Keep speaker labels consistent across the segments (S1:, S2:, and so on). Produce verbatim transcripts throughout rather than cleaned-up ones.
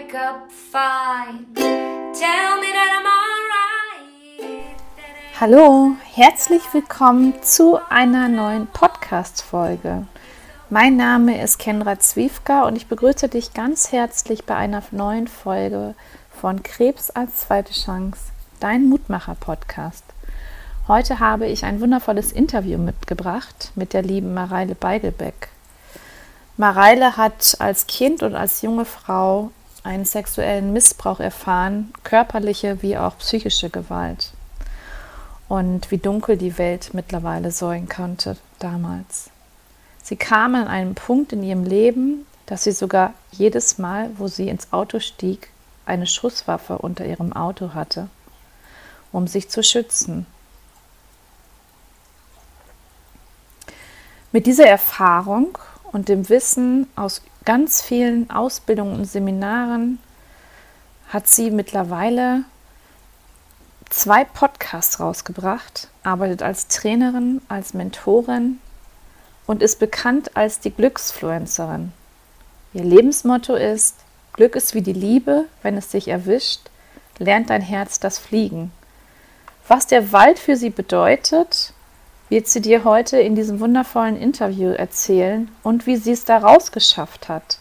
S1: wake up fine. Tell me that I'm alright.
S2: Hallo, herzlich willkommen zu einer neuen Podcast-Folge. Mein Name ist Kendra Zwiefka und ich begrüße dich ganz herzlich bei einer neuen Folge von Krebs als zweite Chance, dein Mutmacher-Podcast. Heute habe ich ein wundervolles Interview mitgebracht mit der lieben Mareile Beigelbeck. Mareile hat als Kind und als junge Frau einen sexuellen Missbrauch erfahren, körperliche wie auch psychische Gewalt. Und wie dunkel die Welt mittlerweile sein konnte damals. Sie kam an einen Punkt in ihrem Leben, dass sie sogar jedes Mal, wo sie ins Auto stieg, eine Schusswaffe unter ihrem Auto hatte, um sich zu schützen. Mit dieser Erfahrung und dem Wissen aus ganz vielen Ausbildungen und Seminaren hat sie mittlerweile zwei Podcasts rausgebracht, arbeitet als Trainerin, als Mentorin und ist bekannt als die Glücksfluencerin. Ihr Lebensmotto ist: Glück ist wie die Liebe, wenn es dich erwischt, lernt dein Herz das Fliegen. Was der Wald für sie bedeutet, wird sie dir heute in diesem wundervollen Interview erzählen und wie sie es da rausgeschafft hat.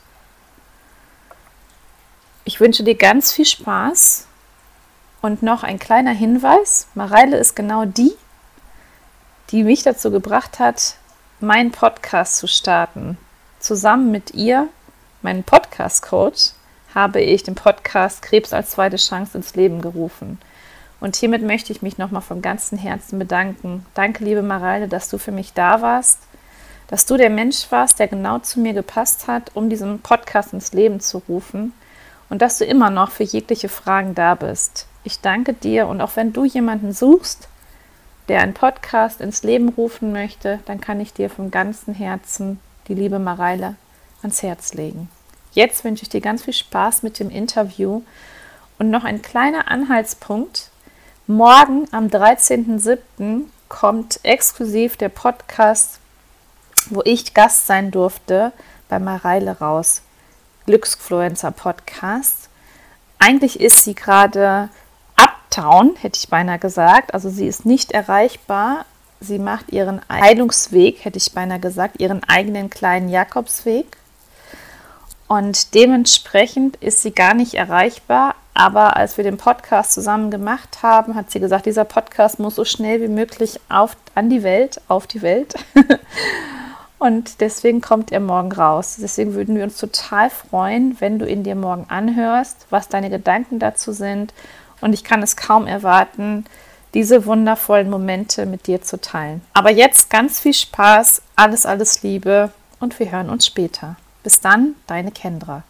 S2: Ich wünsche dir ganz viel Spaß und noch ein kleiner Hinweis: Mareile ist genau die, die mich dazu gebracht hat, meinen Podcast zu starten. Zusammen mit ihr, meinem Podcast-Coach, habe ich den Podcast Krebs als zweite Chance ins Leben gerufen. Und hiermit möchte ich mich nochmal von ganzem Herzen bedanken. Danke, liebe Mareile, dass du für mich da warst, dass du der Mensch warst, der genau zu mir gepasst hat, um diesen Podcast ins Leben zu rufen und dass du immer noch für jegliche Fragen da bist. Ich danke dir und auch wenn du jemanden suchst, der einen Podcast ins Leben rufen möchte, dann kann ich dir von ganzem Herzen die liebe Mareile ans Herz legen. Jetzt wünsche ich dir ganz viel Spaß mit dem Interview und noch ein kleiner Anhaltspunkt. Morgen am dreizehnten siebten kommt exklusiv der Podcast, wo ich Gast sein durfte, bei Mareile raus. Glücksfluencer Podcast. Eigentlich ist sie gerade Uptown, hätte ich beinahe gesagt. Also sie ist nicht erreichbar. Sie macht ihren Heilungsweg, hätte ich beinahe gesagt, ihren eigenen kleinen Jakobsweg. Und dementsprechend ist sie gar nicht erreichbar. Aber als wir den Podcast zusammen gemacht haben, hat sie gesagt, dieser Podcast muss so schnell wie möglich auf, an die Welt, auf die Welt. Und deswegen kommt er morgen raus. Deswegen würden wir uns total freuen, wenn du ihn dir morgen anhörst, was deine Gedanken dazu sind. Und ich kann es kaum erwarten, diese wundervollen Momente mit dir zu teilen. Aber jetzt ganz viel Spaß, alles, alles Liebe und wir hören uns später. Bis dann, deine Kendra.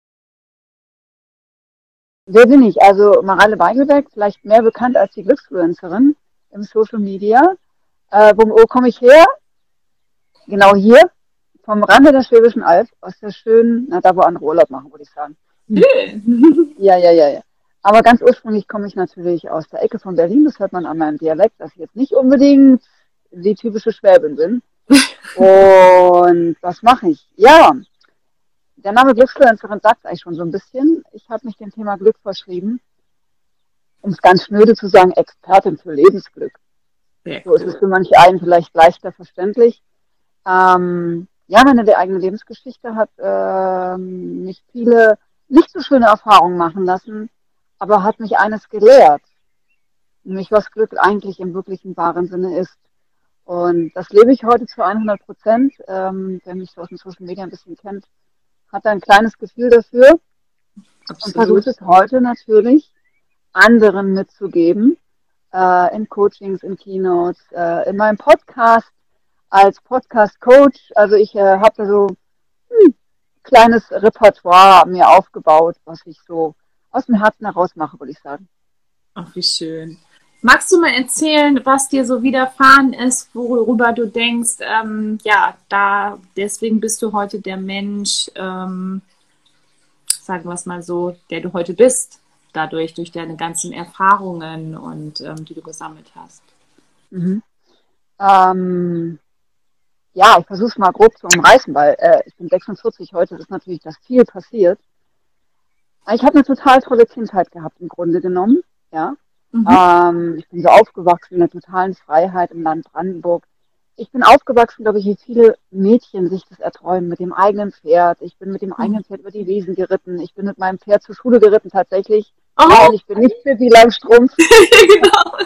S3: Wer bin ich? Also Mareile Beigelbeck, vielleicht mehr bekannt als die Glücksfluencerin im Social Media. Äh, wo wo komme ich her? Genau hier, vom Rande der Schwäbischen Alb, aus der schönen, na da wo andere Urlaub machen, würde ich sagen.
S4: Schön.
S3: Ja, ja, ja, ja. Aber ganz ursprünglich komme ich natürlich aus der Ecke von Berlin. Das hört man an meinem Dialekt, dass ich jetzt nicht unbedingt die typische Schwäbin bin. Und was mache ich? Ja, der Name Glücksfluencerin sagt eigentlich schon so ein bisschen. Ich habe mich dem Thema Glück verschrieben, um es ganz schnöde zu sagen, Expertin für Lebensglück.
S4: Sehr
S3: So ist es für manche einen vielleicht leichter verständlich. Ähm, ja, meine eigene Lebensgeschichte hat ähm, mich viele nicht so schöne Erfahrungen machen lassen, aber hat mich eines gelehrt, nämlich was Glück eigentlich im wirklichen wahren Sinne ist. Und das lebe ich heute zu hundert Prozent. Ähm, wer mich so aus den Social Media ein bisschen kennt, hat ein kleines Gefühl dafür.
S4: Absolut.
S3: Und versucht es heute natürlich anderen mitzugeben, äh, in Coachings, in Keynotes, äh, in meinem Podcast als Podcast-Coach. Also ich äh, habe da so ein kleines Repertoire mir aufgebaut, was ich so aus dem Herzen heraus mache, würde ich sagen.
S4: Ach, wie schön. Magst du mal erzählen, was dir so widerfahren ist, worüber du denkst, ähm, ja, da, deswegen bist du heute der Mensch, ähm, sagen wir es mal so, der du heute bist, dadurch, durch deine ganzen Erfahrungen und ähm, die du gesammelt hast.
S3: Mhm. Ähm, ja, ich versuche es mal grob zu umreißen, weil äh, ich bin sechsundvierzig heute, ist natürlich das viel passiert. Ich habe eine total tolle Kindheit gehabt, im Grunde genommen. Ja.
S4: Mhm.
S3: Ähm, ich bin so aufgewachsen in der totalen Freiheit im Land Brandenburg. Ich bin aufgewachsen, glaube ich, wie viele Mädchen sich das erträumen, mit dem eigenen Pferd. Ich bin mit dem eigenen Pferd über die Wiesen geritten. Ich bin mit meinem Pferd zur Schule geritten, tatsächlich.
S4: Oh.
S3: Nein, ich bin nicht für die Langstrumpf.
S4: Genau.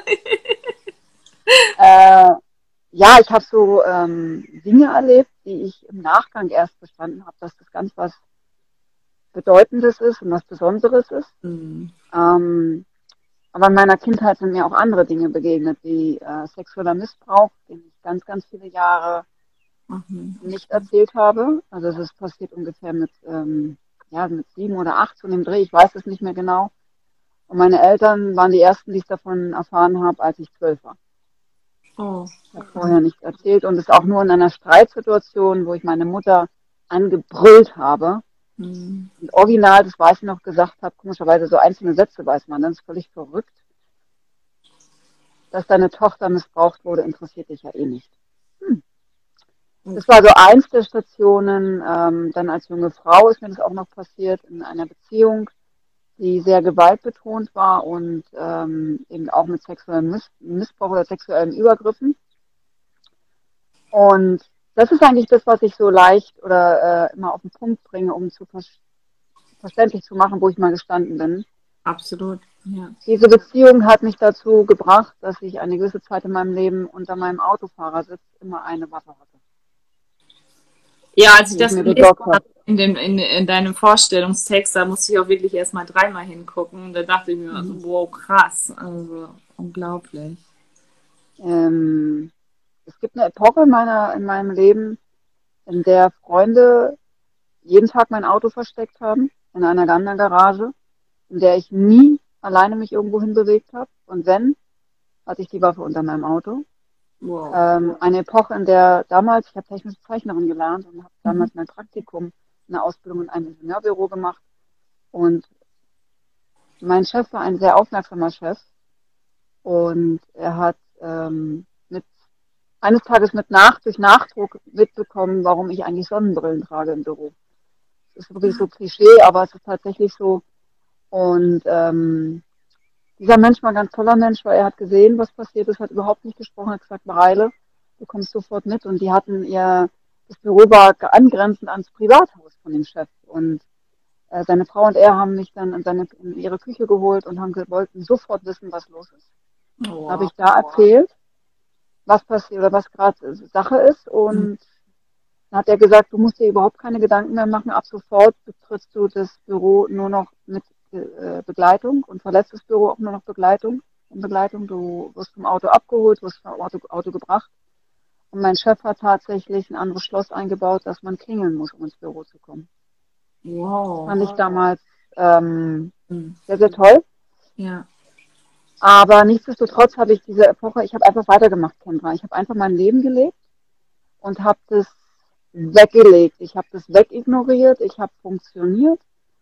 S3: Äh, ja, ich habe so ähm, Dinge erlebt, die ich im Nachgang erst verstanden habe, dass das ganz was Bedeutendes ist und was Besonderes ist.
S4: Mhm.
S3: Ähm, aber in meiner Kindheit sind mir auch andere Dinge begegnet, wie äh, sexueller Missbrauch, den ich ganz, ganz viele Jahre
S4: Mhm.
S3: nicht erzählt habe. Also es ist passiert ungefähr mit, ähm, ja, mit sieben oder acht so in dem Dreh, ich weiß es nicht mehr genau. Und meine Eltern waren die ersten, die ich davon erfahren habe, als ich zwölf war.
S4: Oh.
S3: Ich habe vorher nichts erzählt und es auch nur in einer Streitsituation, wo ich meine Mutter angebrüllt habe.
S4: Mhm.
S3: Und original, das weiß ich noch, gesagt habe, komischerweise so einzelne Sätze weiß man, das ist völlig verrückt. Dass deine Tochter missbraucht wurde, interessiert dich ja eh nicht. Hm. Das war so eins der Stationen. Ähm, dann als junge Frau ist mir das auch noch passiert in einer Beziehung, die sehr gewaltbetont war und ähm, eben auch mit sexuellem Miss Missbrauch oder sexuellen Übergriffen. Und das ist eigentlich das, was ich so leicht oder äh, immer auf den Punkt bringe, um zu ver verständlich zu machen, wo ich mal gestanden bin.
S4: Absolut, ja.
S3: Diese Beziehung hat mich dazu gebracht, dass ich eine gewisse Zeit in meinem Leben unter meinem Autofahrersitz immer eine Waffe hatte.
S4: Ja, als ich
S3: Die ich
S4: das
S3: mir
S4: gelesen
S3: besorgt
S4: habe
S3: habe.
S4: in, dem, in, in deinem Vorstellungstext, da musste ich auch wirklich erstmal dreimal hingucken. Da dachte ich mir, also,
S3: Mhm.
S4: wow, krass. Also unglaublich.
S3: Ähm, es gibt eine Epoche in, meiner, in meinem Leben, in der Freunde jeden Tag mein Auto versteckt haben, in einer anderen Garage, in der ich nie alleine mich irgendwo hinbewegt habe. Und wenn, hatte ich die Waffe unter meinem Auto.
S4: Wow.
S3: Ähm, eine Epoche, in der damals, ich habe technische Zeichnerin gelernt und habe
S4: Mhm.
S3: damals mein Praktikum, eine Ausbildung in einem Ingenieurbüro gemacht. Und mein Chef war ein sehr aufmerksamer Chef. Und er hat ähm, mit, eines Tages mit Nach, durch Nachdruck mitbekommen, warum ich eigentlich Sonnenbrillen trage im Büro. Das ist wirklich so Klischee, aber es ist tatsächlich so. Und ähm, dieser Mensch war ein ganz toller Mensch, weil er hat gesehen, was passiert ist, hat überhaupt nicht gesprochen, hat gesagt, Mareile, du kommst sofort mit. Und die hatten ihr, das Büro war angrenzend ans Privathaus von dem Chef. Und äh, seine Frau und er haben mich dann in, seine, in ihre Küche geholt und haben wollten sofort wissen, was los ist.
S4: Wow.
S3: Habe ich da erzählt, was passiert oder was gerade Sache ist. Und dann hat er gesagt, du musst dir überhaupt keine Gedanken mehr machen. Ab sofort betrittst du das Büro nur noch mit äh, Begleitung und verlässt das Büro auch nur noch Begleitung. In Begleitung. Du wirst vom Auto abgeholt, wirst vom Auto, Auto gebracht. Und mein Chef hat tatsächlich ein anderes Schloss eingebaut, dass man klingeln muss, um ins Büro zu kommen.
S4: Wow.
S3: Das fand ich damals ähm,
S4: Mhm.
S3: sehr, sehr toll.
S4: Ja.
S3: Aber nichtsdestotrotz habe ich diese Epoche, ich habe einfach weitergemacht, Kendra. Ich habe einfach mein Leben gelebt und habe das weggelegt. Ich habe das wegignoriert, ich habe funktioniert,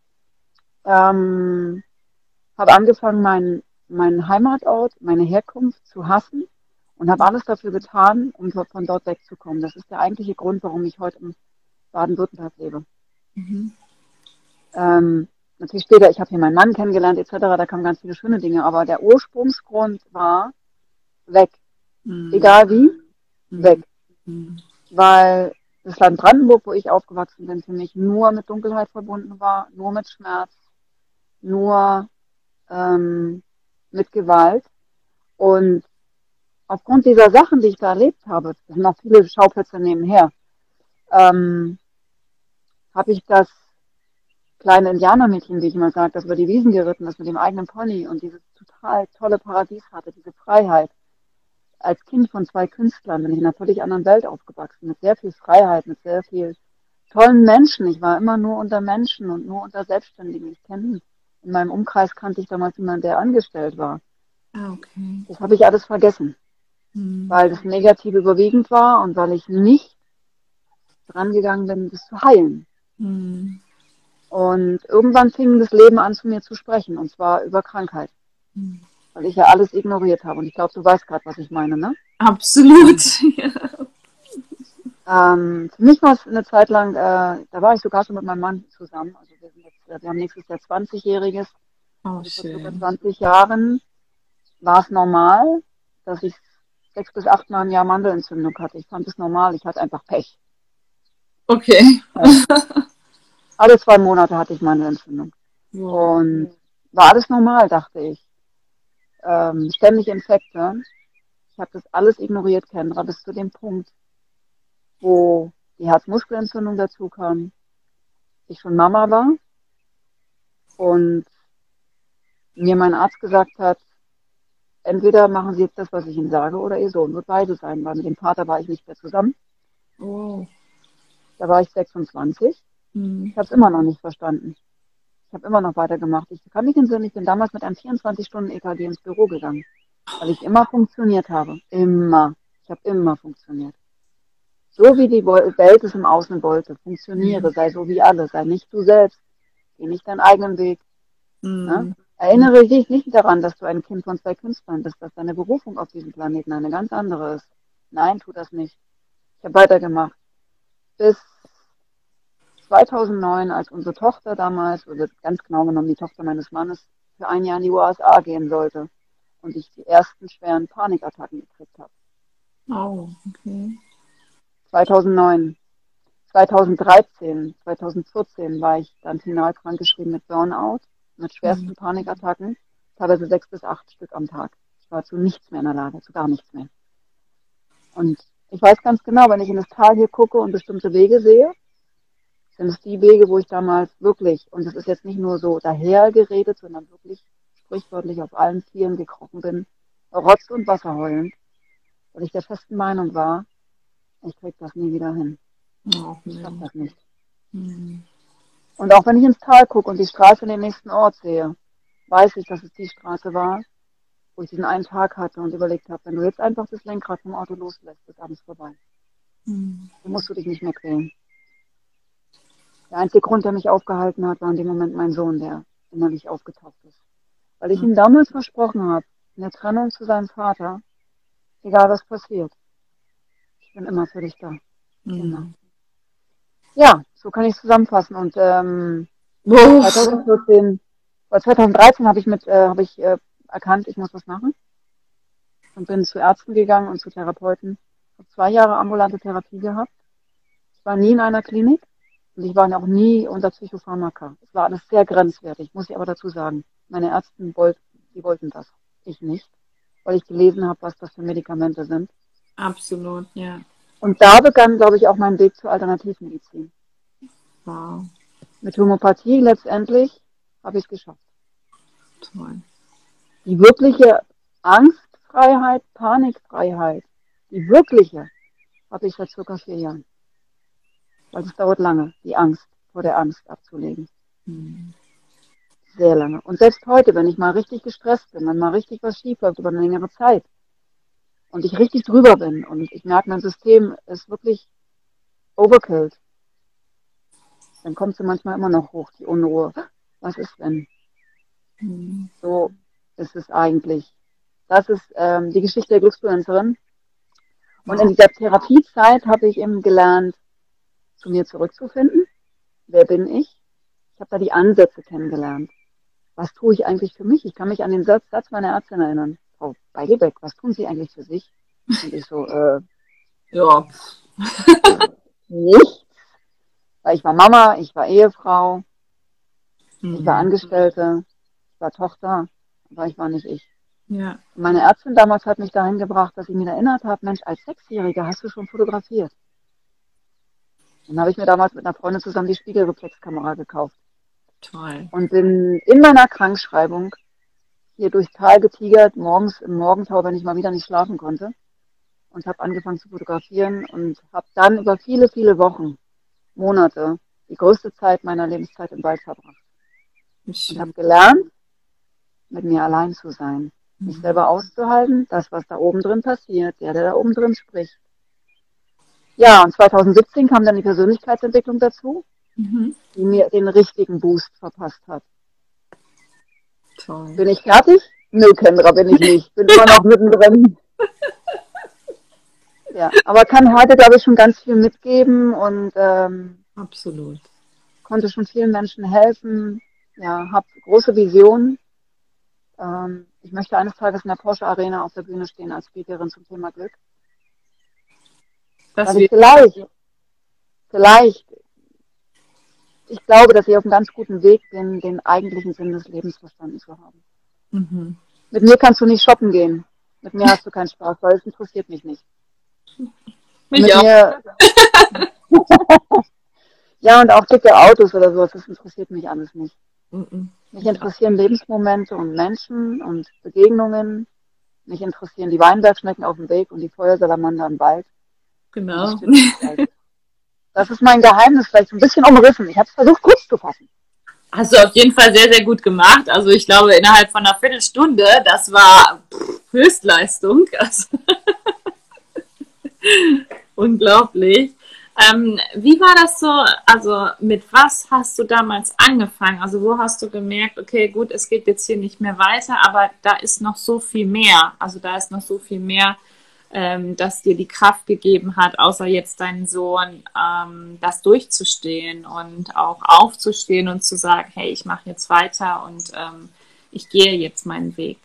S3: ähm, habe angefangen, meinen meinen Heimatort, meine Herkunft zu hassen und habe alles dafür getan, um von dort wegzukommen. Das ist der eigentliche Grund, warum ich heute in Baden-Württemberg lebe.
S4: Mhm.
S3: Ähm, natürlich später, ich habe hier meinen Mann kennengelernt et cetera, da kamen ganz viele schöne Dinge, aber der Ursprungsgrund war weg.
S4: Mhm.
S3: Egal wie,
S4: Mhm.
S3: weg.
S4: Mhm.
S3: Weil das Land Brandenburg, wo ich aufgewachsen bin, für mich nur mit Dunkelheit verbunden war, nur mit Schmerz, nur ähm, mit Gewalt. Und aufgrund dieser Sachen, die ich da erlebt habe, es sind noch viele Schauplätze nebenher, ähm, habe ich das kleine Indianermädchen, wie ich immer sage, das über die Wiesen geritten ist mit dem eigenen Pony und dieses total tolle Paradies hatte, diese Freiheit. Als Kind von zwei Künstlern bin ich in einer völlig anderen Welt aufgewachsen, mit sehr viel Freiheit, mit sehr viel tollen Menschen. Ich war immer nur unter Menschen und nur unter Selbstständigen. Ich kenne, in meinem Umkreis kannte ich damals jemanden, der angestellt war.
S4: Ah, okay.
S3: Das habe ich alles vergessen,
S4: Mhm.
S3: weil das Negative überwiegend war und weil ich nicht dran gegangen bin, das zu heilen.
S4: Mhm.
S3: Und irgendwann fing das Leben an, zu mir zu sprechen, und zwar über Krankheit,
S4: Mhm.
S3: weil ich ja alles ignoriert habe. Und ich glaube, du weißt gerade, was ich meine, ne?
S4: Absolut. Ja.
S3: Ähm, für mich war es eine Zeit lang, äh, da war ich sogar schon mit meinem Mann zusammen. Also wir, sind jetzt, äh, wir haben nächstes Jahr zwanzigjähriges.
S4: Oh,
S3: Also vor circa
S4: schön.
S3: zwanzig Jahren war es normal, dass ich sechs bis acht Mal im Jahr Mandelentzündung hatte. Ich fand es normal, ich hatte einfach Pech.
S4: Okay.
S3: Ähm, alle zwei Monate hatte ich Mandelentzündung.
S4: Wow.
S3: Und war alles normal, dachte ich. Ähm, ständig Infekte. Ich habe das alles ignoriert, Kendra, bis zu dem Punkt, wo die Herzmuskelentzündung dazu kam, ich schon Mama war und mir mein Arzt gesagt hat, entweder machen Sie jetzt das, was ich Ihnen sage, oder Ihr Sohn wird beide sein, weil mit dem Vater war ich nicht mehr zusammen.
S4: Wow.
S3: Da war ich sechsundzwanzig.
S4: Hm.
S3: Ich habe es immer noch nicht verstanden. Ich habe immer noch weitergemacht. Ich kann mich entsinnen, ich bin damals mit einem vierundzwanzig-Stunden-E K G ins Büro gegangen, weil ich immer funktioniert habe. Immer. Ich habe immer funktioniert. So wie die Welt es im Außen wollte. Funktioniere, sei so wie alle, sei nicht du selbst. Geh nicht deinen eigenen Weg. Ne?
S4: Hm.
S3: Erinnere dich nicht daran, dass du ein Kind von zwei Künstlern bist, dass deine Berufung auf diesem Planeten eine ganz andere ist. Nein, tu das nicht. Ich habe weitergemacht. Bis zweitausendneun, als unsere Tochter damals, oder ganz genau genommen die Tochter meines Mannes, für ein Jahr in die U S A gehen sollte und ich die ersten schweren Panikattacken gekriegt habe.
S4: Oh, okay.
S3: zweitausendneun, zweitausenddreizehn, zweitausendvierzehn war ich dann final krankgeschrieben mit Burnout, mit
S4: Hm.
S3: schwersten Panikattacken, teilweise sechs bis acht Stück am Tag. Ich war zu nichts mehr in der Lage, zu gar nichts mehr. Und ich weiß ganz genau, wenn ich in das Tal hier gucke und bestimmte Wege sehe, sind es die Wege, wo ich damals wirklich, und es ist jetzt nicht nur so dahergeredet, sondern wirklich sprichwörtlich auf allen Vieren gekrochen bin, Rotz und Wasser heulend, weil ich der festen Meinung war, ich krieg das nie wieder hin.
S4: Oh,
S3: Ich schaff
S4: nee.
S3: das nicht.
S4: Hm.
S3: Und auch wenn ich ins Tal gucke und die Straße in den nächsten Ort sehe, weiß ich, dass es die Straße war, wo ich diesen einen Tag hatte und überlegt habe, wenn du jetzt einfach das Lenkrad vom Auto loslässt, ist alles vorbei.
S4: Hm.
S3: Dann musst du dich nicht mehr quälen. Der einzige Grund, der mich aufgehalten hat, war in dem Moment mein Sohn, der innerlich aufgetaucht ist. Weil ich ihm damals versprochen habe, in der Trennung zu seinem Vater, egal was passiert, ich bin immer für dich da. Immer.
S4: Hm.
S3: Ja, so kann ich es zusammenfassen. Und ähm,
S4: Wow.
S3: zweitausendvierzehn, oder zweitausenddreizehn habe ich mit, äh, habe ich äh, erkannt, ich muss was machen und bin zu Ärzten gegangen und zu Therapeuten. Ich habe zwei Jahre ambulante Therapie gehabt. Ich war nie in einer Klinik und ich war auch nie unter Psychopharmaka. Es war alles sehr grenzwertig, muss ich aber dazu sagen. Meine Ärzte wollten, die wollten das. Ich nicht, weil ich gelesen habe, was das für Medikamente sind.
S4: Absolut, ja.
S3: Und da begann, glaube ich, auch mein Weg zur Alternativmedizin.
S4: Wow.
S3: Mit Homöopathie letztendlich habe ich es geschafft.
S4: Toll.
S3: Die wirkliche Angstfreiheit, Panikfreiheit, die wirkliche, habe ich seit circa vier Jahren. Weil es dauert lange, die Angst vor der Angst abzulegen.
S4: Hm.
S3: Sehr lange. Und selbst heute, wenn ich mal richtig gestresst bin, wenn mal richtig was schief läuft über eine längere Zeit und ich richtig drüber bin und ich merke, mein System ist wirklich overkilled, dann kommt sie manchmal immer noch hoch, die Unruhe. Was ist denn?
S4: Hm.
S3: So ist es eigentlich. Das ist ähm, die Geschichte der Glücksfluencerin. Und in dieser Therapiezeit habe ich eben gelernt, zu mir zurückzufinden. Wer bin ich? Ich habe da die Ansätze kennengelernt. Was tue ich eigentlich für mich? Ich kann mich an den Satz, Satz meiner Ärztin erinnern. Frau Beigebeck, was tun Sie eigentlich für sich? Und ich so, äh,
S4: Ja.
S3: nichts. Weil ich war Mama, ich war Ehefrau,
S4: Hm.
S3: ich war Angestellte, ich war Tochter, aber ich war nicht ich.
S4: Ja.
S3: Und meine Ärztin damals hat mich dahin gebracht, dass ich mich erinnert habe, Mensch, als Sechsjähriger hast du schon fotografiert. Dann habe ich mir damals mit einer Freundin zusammen die Spiegelreflexkamera gekauft.
S4: Toll.
S3: Und bin in meiner Krankschreibung hier durchs Tal getigert, morgens im Morgentau, wenn ich mal wieder nicht schlafen konnte. Und habe angefangen zu fotografieren und habe dann über viele, viele Wochen, Monate, die größte Zeit meiner Lebenszeit im Wald verbracht. Und habe gelernt, mit mir allein zu sein, mich selber auszuhalten, das, was da oben drin passiert, der, der da oben drin spricht. Ja, und zweitausendsiebzehn kam dann die Persönlichkeitsentwicklung dazu,
S4: Mhm.
S3: die mir den richtigen Boost verpasst hat.
S4: Toll.
S3: Bin ich fertig? Nö, Kendra, bin ich nicht. Bin immer noch mittendrin. Ja, aber kann heute, glaube ich, schon ganz viel mitgeben und ähm,
S4: Absolut.
S3: konnte schon vielen Menschen helfen. Ja, habe große Visionen. Ähm, ich möchte eines Tages in der Porsche Arena auf der Bühne stehen als Speakerin zum Thema Glück.
S4: Das
S3: Weil ich
S4: wird
S3: vielleicht, vielleicht, ich glaube, dass ich auf einem ganz guten Weg bin, den eigentlichen Sinn des Lebens verstanden zu haben.
S4: mhm.
S3: Mit mir kannst du nicht shoppen gehen. Mit mir hast du keinen Spaß, weil es interessiert mich nicht. Und
S4: Mich
S3: mit
S4: auch.
S3: mir, ja, und auch dicke Autos oder sowas, das interessiert mich alles nicht.
S4: Mhm.
S3: Mich interessieren Lebensmomente und Menschen und Begegnungen. Mich interessieren die Weinbergschnecken auf dem Weg und die Feuersalamander im Wald. Und das
S4: Genau.
S3: Spitzenwald. Das ist mein Geheimnis, vielleicht so ein bisschen umrissen. Ich habe es versucht, kurz zu fassen.
S4: Hast du auf jeden Fall sehr, sehr gut gemacht. Also ich glaube, innerhalb von einer Viertelstunde, das war pff, Höchstleistung. Also, unglaublich. Ähm, wie war das so? Also mit was hast du damals angefangen? Also wo hast du gemerkt, okay, gut, es geht jetzt hier nicht mehr weiter, aber da ist noch so viel mehr. Also da ist noch so viel mehr, ähm, das dir die Kraft gegeben hat, außer jetzt deinen Sohn, ähm, das durchzustehen und auch aufzustehen und zu sagen, hey, ich mache jetzt weiter und ähm, ich gehe jetzt meinen Weg.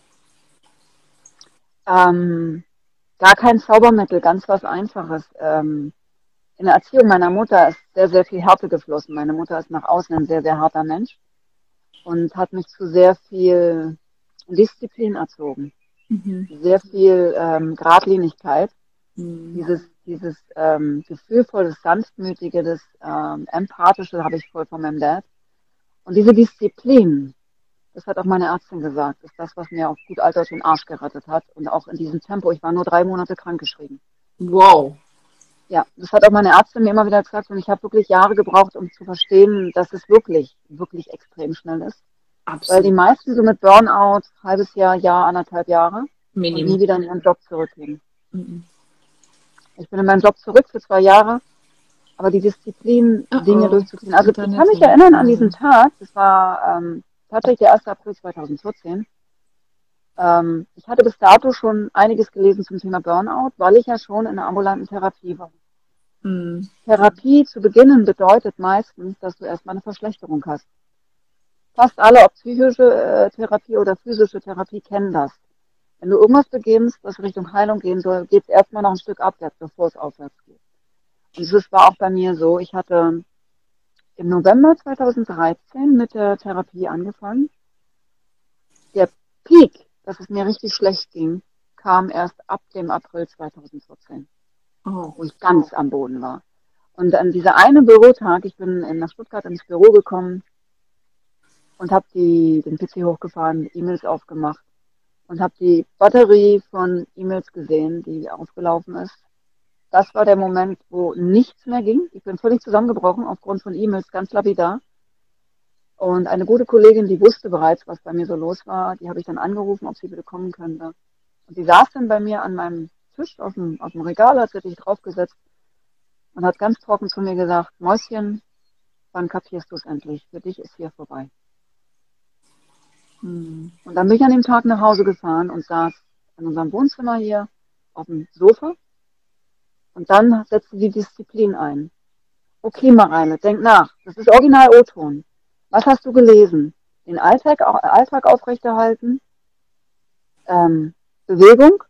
S3: Ähm, gar kein Zaubermittel, ganz was Einfaches. Ähm, in der Erziehung meiner Mutter ist sehr, sehr viel Härte geflossen. Meine Mutter ist nach außen ein sehr, sehr harter Mensch und hat mich zu sehr viel Disziplin erzogen.
S4: Mhm.
S3: Sehr viel ähm, Geradlinigkeit.
S4: Mhm.
S3: Dieses, dieses ähm, gefühlvolle, das sanftmütige, das ähm, empathische habe ich voll von meinem Dad. Und diese Disziplin, das hat auch meine Ärztin gesagt, ist das, was mir auf gut Alter den Arsch gerettet hat. Und auch in diesem Tempo, ich war nur drei Monate krankgeschrieben.
S4: Wow.
S3: Ja, das hat auch meine Ärztin mir immer wieder gesagt und ich habe wirklich Jahre gebraucht, um zu verstehen, dass es wirklich, wirklich extrem schnell ist. Weil die
S4: Absolut.
S3: meisten so mit Burnout, halbes Jahr, Jahr, anderthalb Jahre und
S4: Minimum.
S3: nie wieder in ihren Job zurückgehen.
S4: Mhm.
S3: Ich bin in meinen Job zurück für zwei Jahre, aber die Disziplin,
S4: Oh
S3: Dinge
S4: oh,
S3: durchzuziehen. Also ich kann
S4: Internet
S3: mich
S4: weg.
S3: erinnern an diesen
S4: Mhm.
S3: Tag, das war ähm, tatsächlich der erste April zweitausendvierzehn. Ähm, ich hatte bis dato schon einiges gelesen zum Thema Burnout, weil ich ja schon in der ambulanten Therapie war.
S4: Mhm.
S3: Therapie zu beginnen bedeutet meistens, dass du erstmal eine Verschlechterung hast. Fast alle, ob psychische äh, Therapie oder physische Therapie, kennen das. Wenn du irgendwas beginnst, was Richtung Heilung gehen soll, geht es erstmal noch ein Stück abwärts, bevor es aufwärts geht. Und das war auch bei mir so. Ich hatte im November zweitausenddreizehn mit der Therapie angefangen. Der Peak, dass es mir richtig schlecht ging, kam erst ab dem April zweitausendvierzehn,
S4: Oh.
S3: wo ich ganz am Boden war. Und an dieser eine Bürotag, ich bin nach Stuttgart ins Büro gekommen und habe den P C hochgefahren, E-Mails aufgemacht und habe die Batterie von E-Mails gesehen, die aufgelaufen ist. Das war der Moment, wo nichts mehr ging. Ich bin völlig zusammengebrochen aufgrund von E-Mails, ganz lapidar. Und eine gute Kollegin, die wusste bereits, was bei mir so los war, die habe ich dann angerufen, ob sie bitte kommen könnte. Und sie saß dann bei mir an meinem Tisch auf dem, auf dem Regal, hat sich draufgesetzt und hat ganz trocken zu mir gesagt, Mäuschen, wann kapierst du es endlich? Für dich ist hier vorbei.
S4: Mhm.
S3: Und dann bin ich an dem Tag nach Hause gefahren und saß in unserem Wohnzimmer hier auf dem Sofa. Und dann setzte die Disziplin ein. Okay, Mareile, denk nach. Das ist Original O-Ton. Was hast du gelesen? Den Alltag, Alltag aufrechterhalten, ähm, Bewegung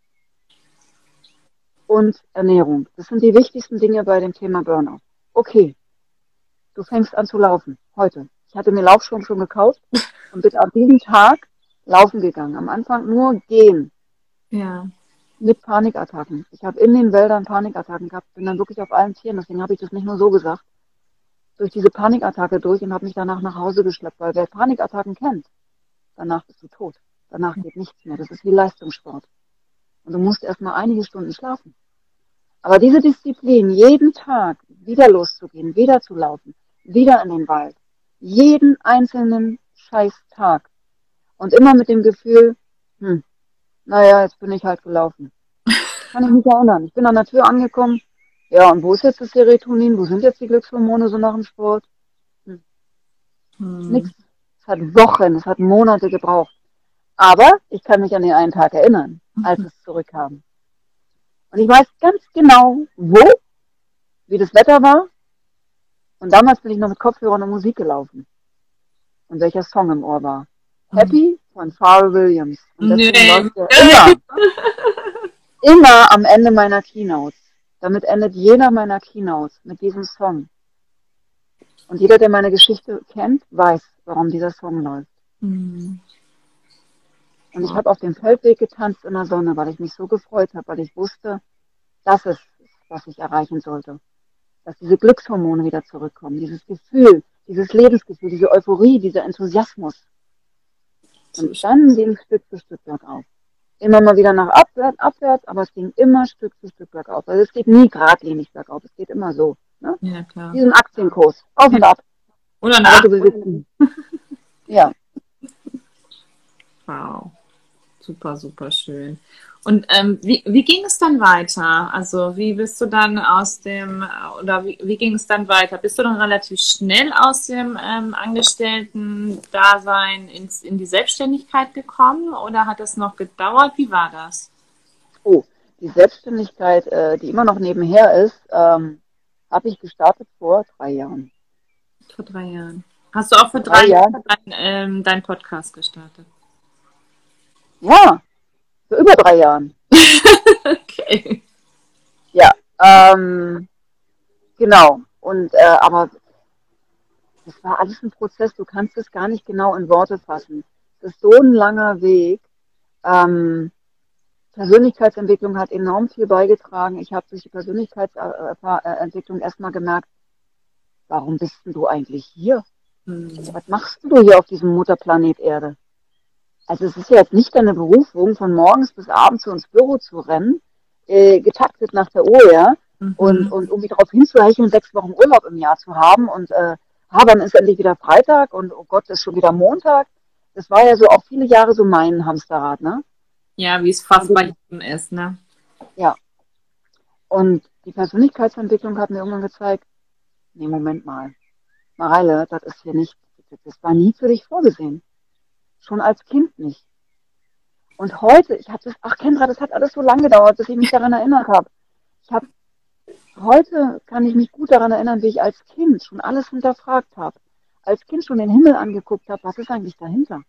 S3: und Ernährung. Das sind die wichtigsten Dinge bei dem Thema Burnout. Okay, du fängst an zu laufen. Heute. Ich hatte mir Laufschuhe schon gekauft und bin an diesem Tag laufen gegangen. Am Anfang nur gehen.
S4: Ja.
S3: Mit Panikattacken. Ich habe in den Wäldern Panikattacken gehabt, bin dann wirklich auf allen Tieren, deswegen habe ich das nicht nur so gesagt, durch diese Panikattacke durch und habe mich danach nach Hause geschleppt, weil wer Panikattacken kennt, danach bist du tot. Danach geht nichts mehr. Das ist wie Leistungssport. Und du musst erstmal einige Stunden schlafen. Aber diese Disziplin, jeden Tag wieder loszugehen, wieder zu laufen, wieder in den Wald, jeden einzelnen scheiß Tag und immer mit dem Gefühl, hm, naja, jetzt bin ich halt gelaufen. Kann ich mich erinnern. Ich bin an der Tür angekommen. Ja, und wo ist jetzt das Serotonin? Wo sind jetzt die Glückshormone so nach dem Sport? Hm, nix.
S4: Mhm.
S3: Es hat Wochen, es hat Monate gebraucht. Aber ich kann mich an den einen Tag erinnern, als es zurückkam. Und ich weiß ganz genau, wo, wie das Wetter war. Und damals bin ich noch mit Kopfhörern und Musik gelaufen. Und welcher Song im Ohr war. Happy von Pharrell Williams. Und deswegen
S4: Nee.
S3: läuft der immer, immer am Ende meiner Keynotes. Damit endet jeder meiner Keynotes mit diesem Song. Und jeder, der meine Geschichte kennt, weiß, warum dieser Song läuft.
S4: Mhm.
S3: Und ich habe auf dem Feldweg getanzt in der Sonne, weil ich mich so gefreut habe, weil ich wusste, das ist, was ich erreichen sollte. Dass diese Glückshormone wieder zurückkommen, dieses Gefühl, dieses Lebensgefühl, diese Euphorie, dieser Enthusiasmus. Und dann ging es Stück für Stück bergauf. Immer mal wieder nach abwärts, abwärts, aber es ging immer Stück für Stück bergauf. Also es geht nie geradlinig bergauf, es geht immer so. Ne?
S4: Ja, klar.
S3: Diesen Aktienkurs, auf und ab.
S4: Oder nach.
S3: Ja.
S4: Wow. Super, super schön. Und ähm, wie, wie ging es dann weiter? Also wie bist du dann aus dem, oder wie, wie ging es dann weiter? Bist du dann relativ schnell aus dem ähm, Angestellten-Dasein ins, in die Selbstständigkeit gekommen oder hat das noch gedauert? Wie war das?
S3: Oh, die Selbstständigkeit, äh, die immer noch nebenher ist, ähm, habe ich gestartet vor drei Jahren.
S4: Vor drei Jahren. Hast du auch vor
S3: Drei
S4: drei,
S3: Jahren?
S4: Jahren dein, ähm, deinen Podcast gestartet?
S3: Ja, vor über drei Jahren.
S4: Okay.
S3: Ja, ähm, genau. Und äh, aber das war alles ein Prozess. Du kannst es gar nicht genau in Worte fassen. Es ist so ein langer Weg. Ähm, Persönlichkeitsentwicklung hat enorm viel beigetragen. Ich habe durch die Persönlichkeitsentwicklung erstmal gemerkt, warum bist denn du eigentlich hier?
S4: Hm.
S3: Was machst du hier auf diesem Mutterplanet Erde? Also es ist ja jetzt nicht deine Berufung, von morgens bis abends so ins Büro zu rennen, äh, getaktet nach der Uhr, ja,
S4: Mhm.
S3: und, und um mich darauf hinzuhecheln, sechs Wochen Urlaub im Jahr zu haben und äh, ha, dann ist endlich wieder Freitag und oh Gott, ist schon wieder Montag. Das war ja so auch viele Jahre so mein Hamsterrad, ne?
S4: Ja, wie es fast bei jedem ist, ne?
S3: Ja. Und die Persönlichkeitsentwicklung hat mir irgendwann gezeigt, nee, Moment mal, Mareile, das ist hier nicht, das war nie für dich vorgesehen. Schon als Kind nicht. Und heute, ich habe das, ach Kendra, das hat alles so lange gedauert, bis ich mich daran erinnert habe. Ich habe, heute kann ich mich gut daran erinnern, wie ich als Kind schon alles hinterfragt habe. Als Kind schon den Himmel angeguckt habe, was ist eigentlich dahinter?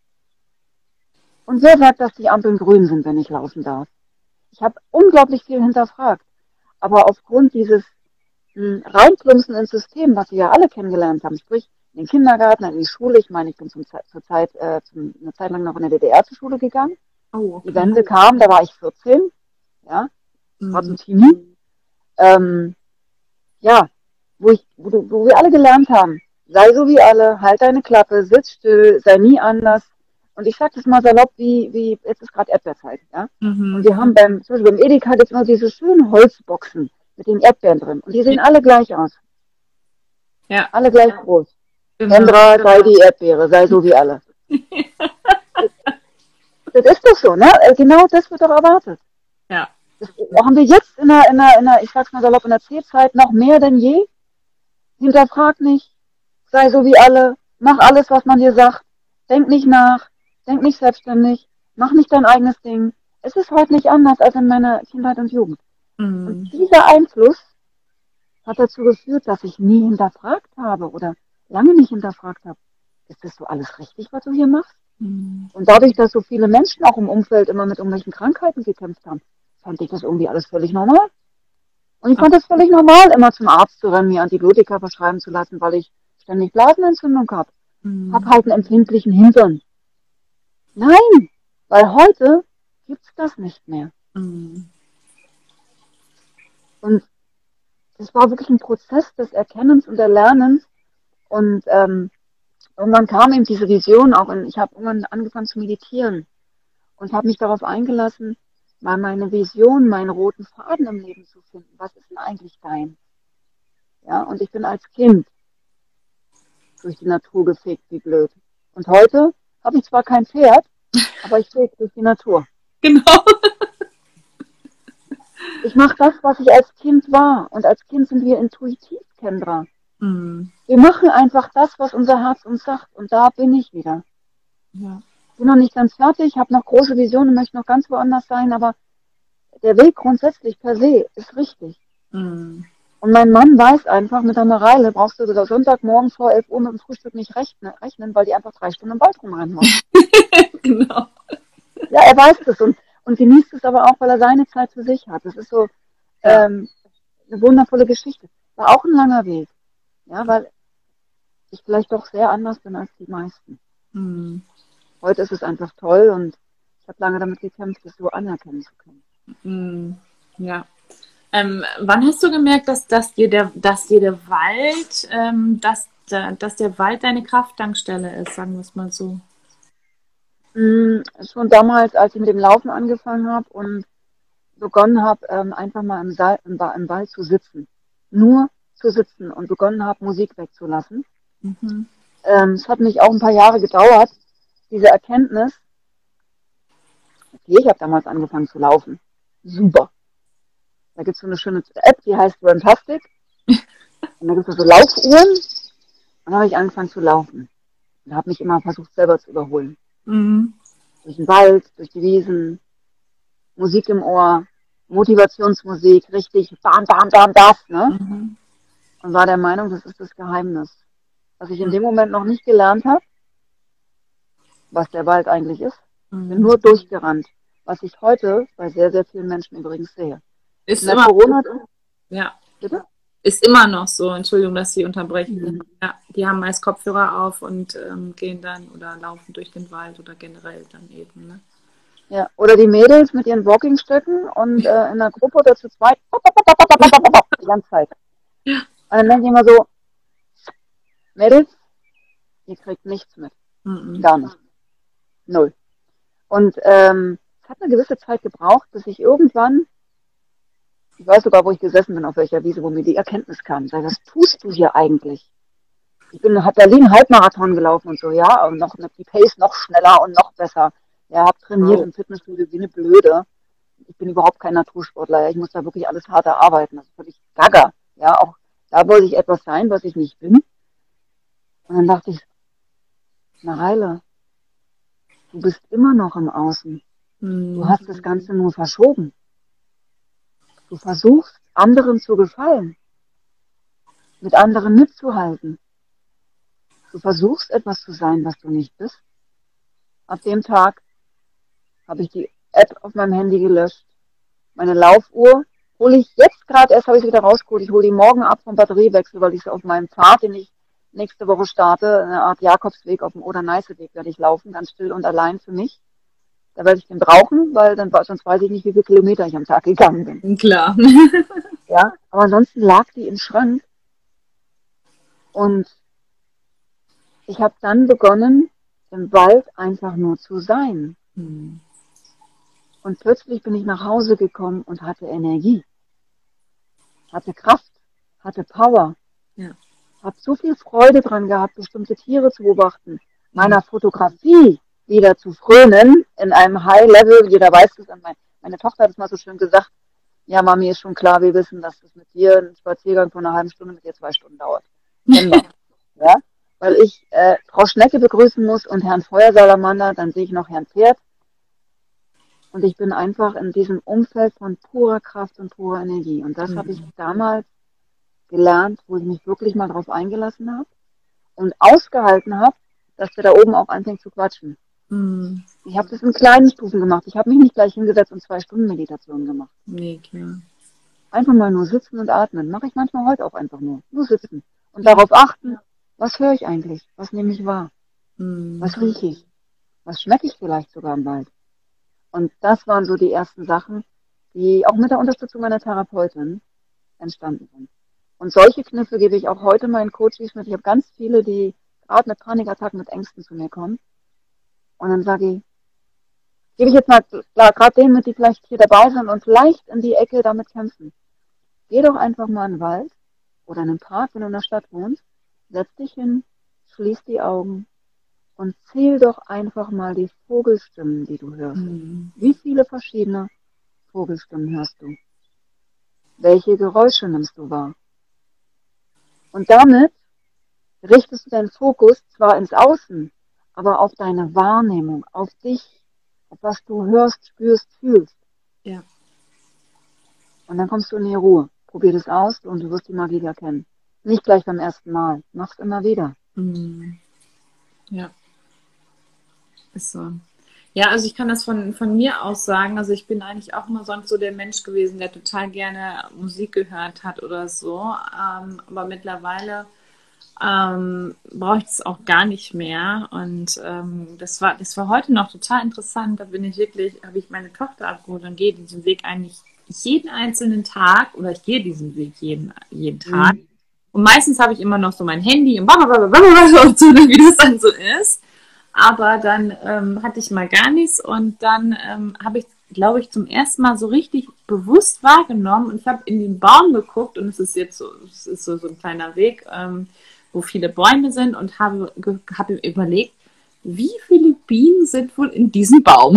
S3: Und wer sagt, dass die Ampeln grün sind, wenn ich laufen darf? Ich habe unglaublich viel hinterfragt. Aber aufgrund dieses mh, Reinplumpsen ins System, was wir ja alle kennengelernt haben, sprich in den Kindergarten, in die Schule, ich meine, ich bin zum, zur Zeit, äh, zum, eine Zeit lang noch in der D D R zur Schule gegangen.
S4: Oh, okay.
S3: Die Wende kam, da war ich vierzehn, ja, war zum
S4: Mhm.
S3: Teenie. Ähm, ja, wo, ich, wo, du- wo wir alle gelernt haben, sei so wie alle, halt deine Klappe, sitz still, sei nie anders. Und ich sag das mal salopp, wie, wie jetzt ist gerade Erdbeerzeit, ja. Und
S4: Mhm.
S3: wir haben beim, zum Beispiel beim Edeka gibt es immer diese schönen Holzboxen mit den Erdbeeren drin. Und die sehen alle gleich aus.
S4: Ja,
S3: Alle gleich groß.
S4: genau.
S3: Kendra, sei die Erdbeere, sei so wie alle. Das ist doch so, ne? Äh, Genau das wird doch erwartet.
S4: Ja.
S3: Das haben wir jetzt in der, in der, in der ich sag's mal salopp, in der C-Zeit noch mehr denn je. Hinterfrag nicht, sei so wie alle, mach alles, was man dir sagt, denk nicht nach, denk nicht selbstständig, mach nicht dein eigenes Ding. Es ist heute nicht anders als in meiner Kindheit und Jugend.
S4: Mhm.
S3: Und dieser Einfluss hat dazu geführt, dass ich nie hinterfragt habe oder lange nicht hinterfragt habe. Ist das so alles richtig, was du hier machst?
S4: Mhm.
S3: Und dadurch, dass so viele Menschen auch im Umfeld immer mit irgendwelchen Krankheiten gekämpft haben, fand ich das irgendwie alles völlig normal. Und ich fand es völlig normal, immer zum Arzt zu rennen, mir Antibiotika verschreiben zu lassen, weil ich ständig Blasenentzündung habe.
S4: Mhm.
S3: Hab halt einen empfindlichen Hintern. Nein, weil heute gibt's das nicht mehr.
S4: Mhm.
S3: Und das war wirklich ein Prozess des Erkennens und Erlernens. Und ähm, irgendwann kam eben diese Vision auch in, ich habe irgendwann angefangen zu meditieren und habe mich darauf eingelassen, mal meine Vision, meinen roten Faden im Leben zu finden. Was ist denn eigentlich dein? Ja, und ich bin als Kind durch die Natur gefegt, wie blöd. Und heute habe ich zwar kein Pferd, aber ich fege durch die Natur.
S4: Genau.
S3: Ich mache das, was ich als Kind war. Und als Kind sind wir intuitiv, Kendra.
S4: Mhm.
S3: Wir machen einfach das, was unser Herz uns sagt. Und da bin ich wieder.
S4: Ja.
S3: Ich bin noch nicht ganz fertig, habe noch große Visionen, möchte noch ganz woanders sein, aber der Weg grundsätzlich per se ist richtig.
S4: Mhm.
S3: Und mein Mann weiß einfach, mit der Mareile brauchst du sogar Sonntagmorgen vor elf Uhr mit dem Frühstück nicht rechnen, rechnen, weil die einfach drei Stunden im Wald rumrennen muss.
S4: Genau.
S3: Ja, er weiß das und, und genießt es aber auch, weil er seine Zeit für sich hat. Das ist so
S4: Ja.
S3: ähm, eine wundervolle Geschichte. War auch ein langer Weg. Ja, weil ich vielleicht doch sehr anders bin als die meisten.
S4: Mhm.
S3: Heute ist es einfach toll und ich habe lange damit gekämpft, das so anerkennen zu können.
S4: Mhm. Ja. Ähm, wann hast du gemerkt, dass, dass, dir, der, dass dir der Wald, ähm, dass, dass der Wald deine Krafttankstelle ist, sagen wir es mal so?
S3: Mm, schon damals, als ich mit dem Laufen angefangen habe und begonnen habe, ähm, einfach mal im, Saal, im, im Wald zu sitzen. Nur zu sitzen und begonnen habe, Musik wegzulassen.
S4: Mhm.
S3: Ähm, es hat mich auch ein paar Jahre gedauert, diese Erkenntnis, okay, ich habe damals angefangen zu laufen. Super. Da gibt es so eine schöne App, die heißt Runtastic. Und da gibt es so Laufuhren. Und dann habe ich angefangen zu laufen. Und habe mich immer versucht, selber zu überholen.
S4: Mhm.
S3: Durch den Wald, durch die Wiesen, Musik im Ohr, Motivationsmusik, richtig bam, bam, bam, das, ne?
S4: Mhm.
S3: Und war der Meinung, das ist das Geheimnis. Was ich in dem Moment noch nicht gelernt habe, was der Wald eigentlich ist. Ich bin
S4: Mhm.
S3: nur durchgerannt. Was ich heute bei sehr, sehr vielen Menschen übrigens sehe.
S4: Ist
S3: In der
S4: immer,
S3: Corona,
S4: ja,
S3: bitte?
S4: ist immer noch so, Entschuldigung, dass Sie unterbrechen.
S3: Mhm.
S4: Ja, die haben meist Kopfhörer auf und ähm, gehen dann oder laufen durch den Wald oder generell dann eben. Ne?
S3: Ja, oder die Mädels mit ihren Walkingstöcken und äh, in einer Gruppe oder zu zweit die ganze Zeit. Und dann denke ich immer so, Mädels, ihr kriegt nichts mit.
S4: Mhm.
S3: Gar nicht. Null. Und ähm, es hat eine gewisse Zeit gebraucht, bis ich irgendwann, ich weiß sogar, wo ich gesessen bin, auf welcher Wiese, wo mir die Erkenntnis kam. Sag, was tust du hier eigentlich? Ich bin, hab Berlin Halbmarathon gelaufen und so, ja, und noch die Pace noch schneller und noch besser. Ja, hab trainiert
S4: Wow.
S3: im Fitnessstudio wie eine Blöde. Ich bin überhaupt kein Natursportler. Ja. Ich muss da wirklich alles hart erarbeiten. Das ist völlig gaga. Ja, auch da wollte ich etwas sein, was ich nicht bin. Und dann dachte ich, na Heile, du bist immer noch im Außen. Du
S4: Mhm.
S3: hast das Ganze nur verschoben. Du versuchst, anderen zu gefallen, mit anderen mitzuhalten. Du versuchst, etwas zu sein, was du nicht bist. Ab dem Tag habe ich die App auf meinem Handy gelöscht. Meine Laufuhr hole ich jetzt gerade erst, habe ich sie wieder rausgeholt. Ich hole die morgen ab vom Batteriewechsel, weil ich sie auf meinem Pfad, den ich nächste Woche starte, eine Art Jakobsweg auf dem Oder-Neiße-Weg werde ich laufen, ganz still und allein für mich. Da werde ich den brauchen, weil dann sonst weiß ich nicht, wie viele Kilometer ich am Tag gegangen bin.
S4: Klar.
S3: Ja, aber ansonsten lag die im Schrank und ich habe dann begonnen, im Wald einfach nur zu sein.
S4: Mhm.
S3: Und plötzlich bin ich nach Hause gekommen und hatte Energie, hatte Kraft, hatte Power.
S4: Ja.
S3: Habe so viel Freude dran gehabt, bestimmte Tiere zu beobachten, meiner
S4: Mhm.
S3: Fotografie wieder zu frönen in einem High-Level. Jeder weiß das. Meine, meine Tochter hat es mal so schön gesagt. Ja, Mami, ist schon klar, wir wissen, dass das mit dir ein Spaziergang von einer halben Stunde mit dir zwei Stunden dauert. Kennen wir. Ja? Weil ich äh, Frau Schnecke begrüßen muss und Herrn Feuersalamander, dann sehe ich noch Herrn Pferd. Und ich bin einfach in diesem Umfeld von purer Kraft und purer Energie. Und das
S4: Mhm.
S3: habe ich damals gelernt, wo ich mich wirklich mal drauf eingelassen habe und ausgehalten habe, dass der da oben auch anfängt zu quatschen.
S4: Mhm.
S3: Ich habe das in kleinen Stufen gemacht. Ich habe mich nicht gleich hingesetzt und zwei Stunden Meditation gemacht.
S4: Nee, klar.
S3: Einfach mal nur sitzen und atmen. Mache ich manchmal heute auch einfach nur. Nur sitzen. Und darauf achten, was höre ich eigentlich? Was nehme ich wahr?
S4: Mhm.
S3: Was rieche ich? Was schmecke ich vielleicht sogar im Wald? Und das waren so die ersten Sachen, die auch mit der Unterstützung meiner Therapeutin entstanden sind. Und solche Kniffe gebe ich auch heute meinen Coaches mit. Ich habe ganz viele, die gerade mit Panikattacken, mit Ängsten zu mir kommen. Und dann sage ich, gebe ich jetzt mal gerade denen mit, die vielleicht hier dabei sind und vielleicht in die Ecke damit kämpfen. Geh doch einfach mal in den Wald oder in den Park, wenn du in der Stadt wohnst. Setz dich hin, schließ die Augen und zähl doch einfach mal die Vogelstimmen, die du hörst.
S4: Mhm.
S3: Wie viele verschiedene Vogelstimmen hörst du? Welche Geräusche nimmst du wahr? Und damit richtest du deinen Fokus zwar ins Außen, aber auf deine Wahrnehmung, auf dich, auf was du hörst, spürst, fühlst.
S4: Ja.
S3: Und dann kommst du in die Ruhe. Probier das aus und du wirst die Magie erkennen. Nicht gleich beim ersten Mal. Mach's immer wieder.
S4: Mhm. Ja, ist so. Ja, also ich kann das von, von mir aus sagen. Also ich bin eigentlich auch immer sonst so der Mensch gewesen, der total gerne Musik gehört hat oder so. Ähm, aber mittlerweile ähm, brauche ich das auch gar nicht mehr. Und ähm, das war, das war heute noch total interessant. Da bin ich wirklich, habe ich meine Tochter abgeholt und gehe diesen Weg eigentlich jeden einzelnen Tag oder ich gehe diesen Weg jeden, jeden Tag.
S3: Mhm.
S4: Und meistens habe ich immer noch so mein Handy und und so, wie das dann so ist. Aber dann ähm, hatte ich mal gar nichts und dann ähm, habe ich, glaube ich, zum ersten Mal so richtig bewusst wahrgenommen und ich habe in den Baum geguckt und es ist jetzt so, es ist so, so ein kleiner Weg, ähm, wo viele Bäume sind und habe, ge- habe überlegt, wie viele Bienen sind wohl in diesem Baum?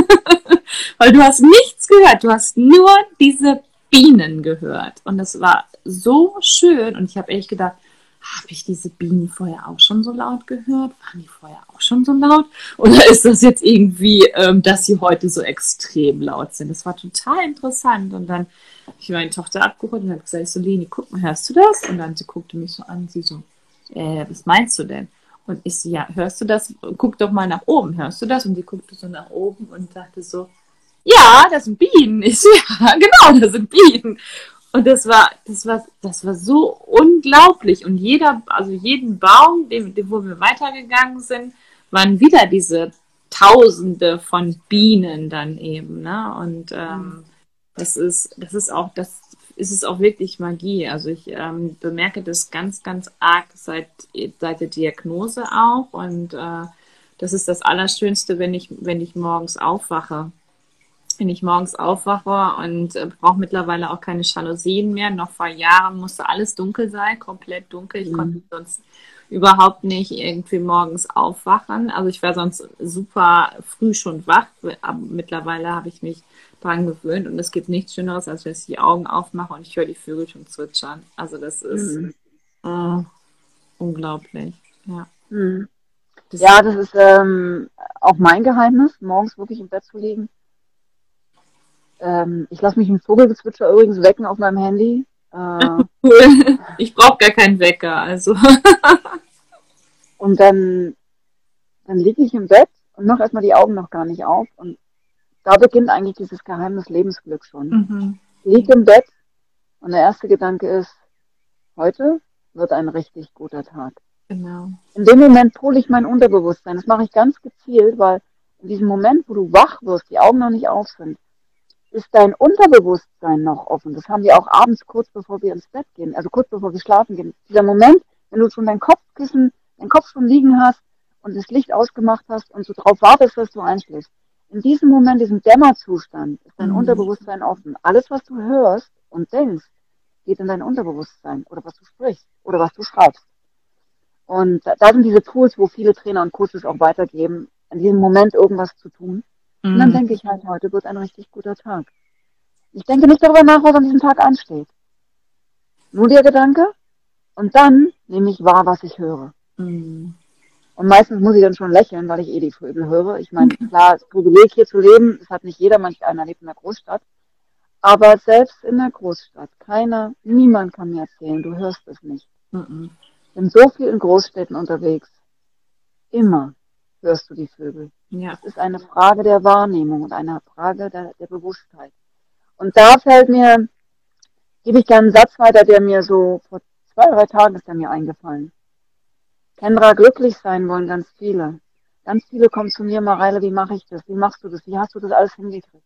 S4: Weil du hast nichts gehört, du hast nur diese Bienen gehört und das war so schön und ich habe echt gedacht, habe ich diese Bienen vorher auch schon so laut gehört? Waren die vorher auch schon so laut? Oder ist das jetzt irgendwie, ähm, dass sie heute so extrem laut sind? Das war total interessant. Und dann habe ich meine Tochter abgeholt und habe gesagt, ich so, Leni, guck mal, hörst du das? Und dann sie guckte mich so an, sie so, äh, was meinst du denn? Und ich so, ja, hörst du das? Guck doch mal nach oben, hörst du das? Und sie guckte so nach oben und sagte so, ja, das sind Bienen. Ich so, ja, genau, das sind Bienen. Und das war, das war, das war so unglaublich. Und jeder, also jeden Baum, dem, dem, wo wir weitergegangen sind, waren wieder diese Tausende von Bienen dann eben, ne? Und ähm, das ist, das ist auch, das ist es auch wirklich Magie. Also ich ähm, bemerke das ganz, ganz arg seit, seit der Diagnose auch. Und äh, das ist das Allerschönste, wenn ich, wenn ich morgens aufwache. Wenn ich morgens aufwache und äh, brauche mittlerweile auch keine Jalousien mehr. Noch vor Jahren musste alles dunkel sein, komplett dunkel. Ich konnte
S3: Mhm.
S4: sonst überhaupt nicht irgendwie morgens aufwachen. Also ich war sonst super früh schon wach, aber mittlerweile habe ich mich dran gewöhnt und es gibt nichts Schöneres, als wenn ich die Augen aufmache und ich höre die Vögel schon zwitschern. Also das ist
S3: Mhm.
S4: äh, unglaublich. Ja,
S3: Mhm.
S4: das,
S3: Ja, das ist ähm, auch mein Geheimnis, morgens wirklich im Bett zu liegen. Ähm, ich lasse mich im Vogelgezwitscher übrigens wecken auf meinem Handy. Äh,
S4: cool. Ich brauche gar keinen Wecker. Also
S3: und dann, dann liege ich im Bett und mache erstmal die Augen noch gar nicht auf. Und da beginnt eigentlich dieses Geheimnis Lebensglück schon.
S4: mhm.
S3: Ich liege im Bett und der erste Gedanke ist, heute wird ein richtig guter Tag.
S4: Genau.
S3: In dem Moment pole ich mein Unterbewusstsein. Das mache ich ganz gezielt, weil in diesem Moment, wo du wach wirst, die Augen noch nicht auf sind, ist dein Unterbewusstsein noch offen. Das haben wir auch abends kurz bevor wir ins Bett gehen, also kurz bevor wir schlafen gehen. Dieser Moment, wenn du schon dein Kopfkissen, deinen Kopf schon liegen hast und das Licht ausgemacht hast und so drauf wartest, dass du einschläfst. In diesem Moment, diesem Dämmerzustand, ist dein
S4: Mhm.
S3: Unterbewusstsein offen. Alles, was du hörst und denkst, geht in dein Unterbewusstsein oder was du sprichst oder was du schreibst. Und da sind diese Tools, wo viele Trainer und Coaches auch weitergeben, in diesem Moment irgendwas zu tun. Und dann
S4: Mhm.
S3: denke ich halt, heute wird ein richtig guter Tag. Ich denke nicht darüber nach, was an diesem Tag ansteht. Nur der Gedanke und dann nehme ich wahr, was ich höre.
S4: Mhm.
S3: Und meistens muss ich dann schon lächeln, weil ich eh die Vögel höre. Ich meine, klar, das Privileg hier zu leben, das hat nicht jeder, manch einer lebt in der Großstadt. Aber selbst in der Großstadt, keiner, niemand kann mir erzählen, du hörst es nicht.
S4: Mhm.
S3: Ich bin so viel in Großstädten unterwegs. Immer hörst du die Vögel.
S4: Ja.
S3: Es ist eine Frage der Wahrnehmung und eine Frage der, der Bewusstheit. Und da fällt mir, gebe ich gerne einen Satz weiter, der mir so vor zwei, drei Tagen ist der mir eingefallen. Kendra, glücklich sein wollen ganz viele. Ganz viele kommen zu mir, Mareile, wie mache ich das? Wie machst du das? Wie hast du das alles hingekriegt?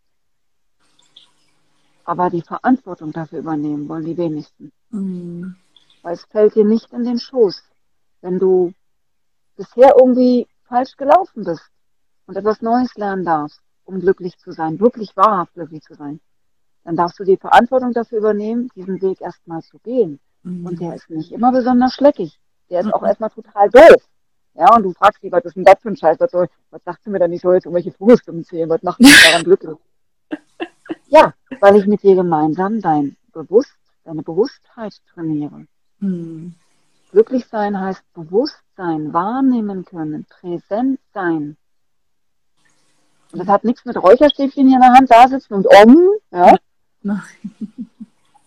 S3: Aber die Verantwortung dafür übernehmen wollen die wenigsten.
S4: Mhm.
S3: Weil es fällt dir nicht in den Schoß, wenn du bisher irgendwie falsch gelaufen bist und etwas Neues lernen darfst, um glücklich zu sein, wirklich wahrhaft glücklich zu sein. Dann darfst du die Verantwortung dafür übernehmen, diesen Weg erstmal zu gehen.
S4: Mhm.
S3: Und der ist nicht immer besonders schleckig. Der ist auch
S4: Mhm.
S3: erstmal total doof. Ja, und du fragst dich, was ist denn das für ein Scheiß? Was, soll, was sagst du mir da nicht so jetzt irgendwelche Vogelstimmen zählen? Was macht mich daran glücklich? Ja, weil ich mit dir gemeinsam dein Bewusst, deine Bewusstheit trainiere.
S4: Mhm.
S3: Glücklich sein heißt Bewusstsein, wahrnehmen können, präsent sein. Und das hat nichts mit Räucherstäbchen hier in der Hand da sitzen und om, ja.
S4: Nein.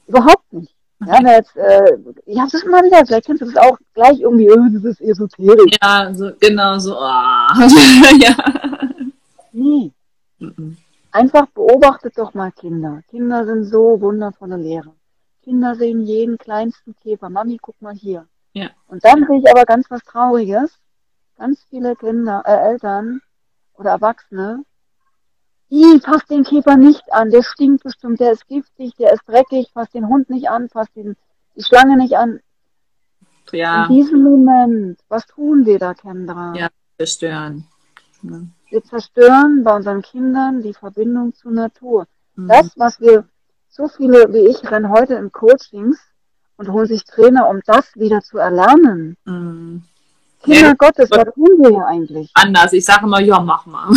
S3: Überhaupt nicht. Ja, wer jetzt, äh, ich habe das immer wieder, vielleicht kennst du das auch gleich irgendwie, oh, das ist esoterisch.
S4: Ja, so, genau so. Oh. Ja.
S3: Nee,
S4: Mhm.
S3: einfach beobachtet doch mal Kinder. Kinder sind so wundervolle Lehrer. Kinder sehen jeden kleinsten Käfer. Mami, guck mal hier.
S4: Ja.
S3: Und dann sehe ich aber ganz was Trauriges. Ganz viele Kinder, äh, Eltern oder Erwachsene, ih, fass den Käfer nicht an, der stinkt bestimmt, der ist giftig, der ist dreckig, fass den Hund nicht an, fass den, die Schlange nicht an. In
S4: Ja,
S3: diesem Moment, was tun wir da, Kendra?
S4: ja, zerstören. Ja.
S3: Wir zerstören bei unseren Kindern die Verbindung zur Natur.
S4: Mhm.
S3: Das, was wir, so viele wie ich rennen heute in Coachings und holen sich Trainer, um das wieder zu erlernen.
S4: Mhm.
S3: Kinder
S4: Ja,
S3: Gottes, was tun wir hier eigentlich?
S4: Anders. Ich sage immer, ja, mach mal.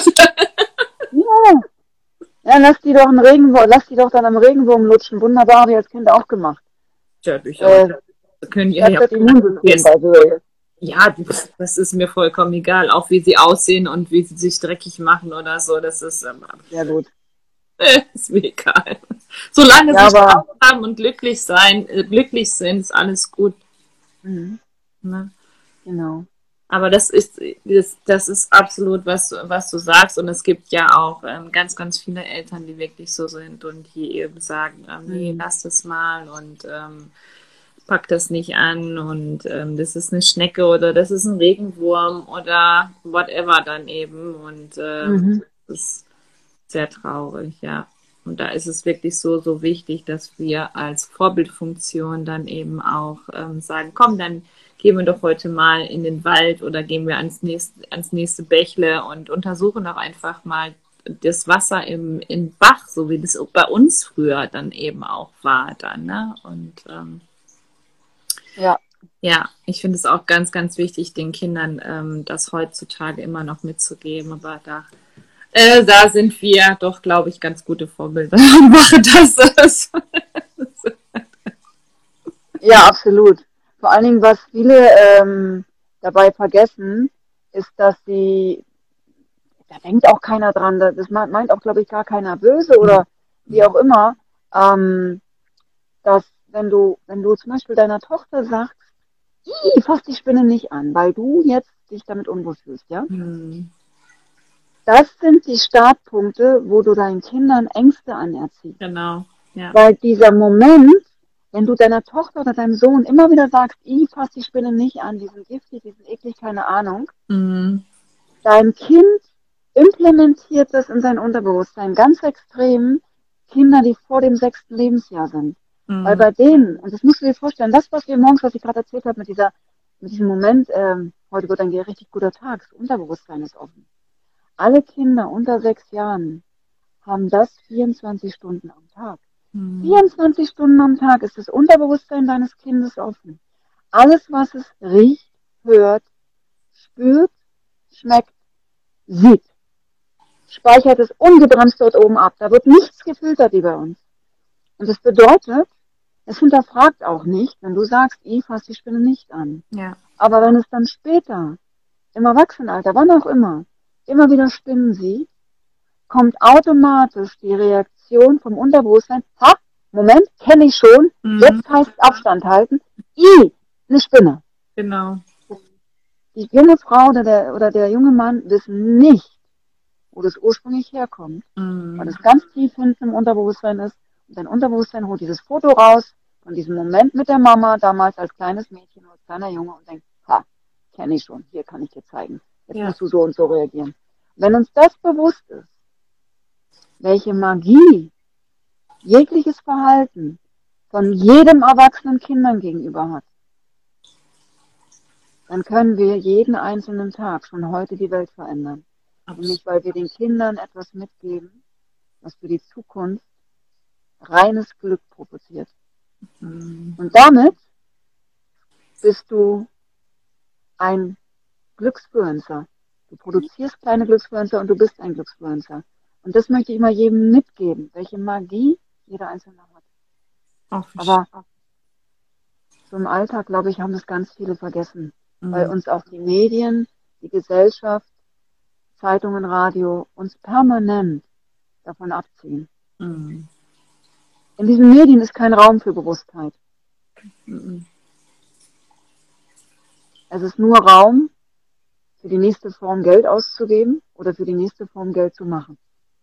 S3: Ja. Ja, lass die doch einen Regenwurm, lass die doch dann am Regenwurm lutschen. Wunderbar, habe ich als Kind auch gemacht.
S4: Ja, durchaus.
S3: Äh,
S4: Das können ja,
S3: das
S4: ja,
S3: hat Immunsystem
S4: Yes.
S3: bei so.
S4: ja, das ist mir vollkommen egal. Auch wie sie aussehen und wie sie sich dreckig machen oder so. Das ist, ähm,
S3: Sehr gut.
S4: äh, ist mir egal. Solange
S3: Ja,
S4: sie
S3: aber-
S4: Spaß haben und glücklich sein, äh, glücklich sind, ist alles gut.
S3: Mhm.
S4: Ne?
S3: Genau.
S4: Aber das ist, das, das ist absolut, was, was du sagst. Und es gibt ja auch ähm, ganz, ganz viele Eltern, die wirklich so sind und die eben sagen, ähm, nee,
S3: Mhm.
S4: lass das mal und ähm, pack das nicht an und ähm, das ist eine Schnecke oder das ist ein Regenwurm oder whatever dann eben. Und ähm,
S3: Mhm.
S4: das ist sehr traurig, ja. Und da ist es wirklich so, so wichtig, dass wir als Vorbildfunktion dann eben auch ähm, sagen, komm, dann gehen wir doch heute mal in den Wald oder gehen wir ans nächste, ans nächste Bächle und untersuchen doch einfach mal das Wasser im, im Bach, so wie das bei uns früher dann eben auch war dann, ne? Und ähm,
S3: Ja.
S4: ja, ich finde es auch ganz, ganz wichtig, den Kindern ähm, das heutzutage immer noch mitzugeben, aber da äh, da sind wir doch, glaube ich, ganz gute Vorbilder und machen das.
S3: Ja, absolut. Vor allen Dingen, was viele ähm, dabei vergessen, ist, dass sie, da denkt auch keiner dran, das meint meint auch, glaube ich, gar keiner böse oder wie auch immer, ähm, dass wenn du, wenn du zum Beispiel deiner Tochter sagst, ih, fass die Spinne nicht an, weil du jetzt dich damit unwohl fühlst, ja?
S4: Hm.
S3: Das sind die Startpunkte, wo du deinen Kindern Ängste anerziehst.
S4: Genau, ja.
S3: Weil dieser Moment, wenn du deiner Tochter oder deinem Sohn immer wieder sagst, ih, fass die Spinne nicht an, die sind giftig, die sind eklig, keine Ahnung,
S4: Mhm.
S3: dein Kind implementiert das in sein Unterbewusstsein ganz extrem. Kinder, die vor dem sechsten Lebensjahr sind.
S4: Mhm.
S3: Weil bei denen, und das musst du dir vorstellen, das, was wir morgens, was ich gerade erzählt habe, mit dieser, mit diesem Moment, ähm, heute wird ein richtig guter Tag, das Unterbewusstsein ist offen. Alle Kinder unter sechs Jahren haben das vierundzwanzig Stunden am Tag.
S4: Mhm.
S3: vierundzwanzig Stunden am Tag ist das Unterbewusstsein deines Kindes offen. Alles, was es riecht, hört, spürt, schmeckt, sieht, speichert es ungebremst dort oben ab. Da wird nichts gefiltert wie bei uns. Und das bedeutet, es hinterfragt auch nicht, wenn du sagst, ich fass die Spinne nicht an.
S4: Ja.
S3: Aber wenn es dann später, im Erwachsenenalter, wann auch immer, immer wieder Spinnen sieht, kommt automatisch die Reaktion vom Unterbewusstsein, ha, Moment, kenne ich schon,
S4: Mhm.
S3: jetzt heißt Abstand halten, i, eine Spinne.
S4: Genau.
S3: Die junge Frau oder der, oder der junge Mann wissen nicht, wo das ursprünglich herkommt,
S4: Mhm.
S3: weil es ganz tief hinten im Unterbewusstsein ist. Und dein Unterbewusstsein holt dieses Foto raus von diesem Moment mit der Mama, damals als kleines Mädchen oder als kleiner Junge und denkt, ha, kenne ich schon, hier kann ich dir zeigen. Jetzt
S4: Ja.
S3: musst du so und so reagieren. Wenn uns das bewusst ist, welche Magie jegliches Verhalten von jedem erwachsenen Kindern gegenüber hat, dann können wir jeden einzelnen Tag schon heute die Welt verändern. Nämlich, weil wir den Kindern etwas mitgeben, was für die Zukunft reines Glück provoziert.
S4: Mhm.
S3: Und damit bist du ein Glücksfluencer. Du produzierst kleine Glücksfluencer und du bist ein Glücksfluencer. Und das möchte ich immer jedem mitgeben, welche Magie jeder Einzelne hat.
S4: Auch
S3: Aber so im Alltag, glaube ich, haben das ganz viele vergessen,
S4: mhm.
S3: weil uns auch die Medien, die Gesellschaft, Zeitungen, Radio uns permanent davon abziehen.
S4: Mhm.
S3: In diesen Medien ist kein Raum für Bewusstheit.
S4: Mhm.
S3: Es ist nur Raum für die nächste Form Geld auszugeben oder für die nächste Form Geld zu machen.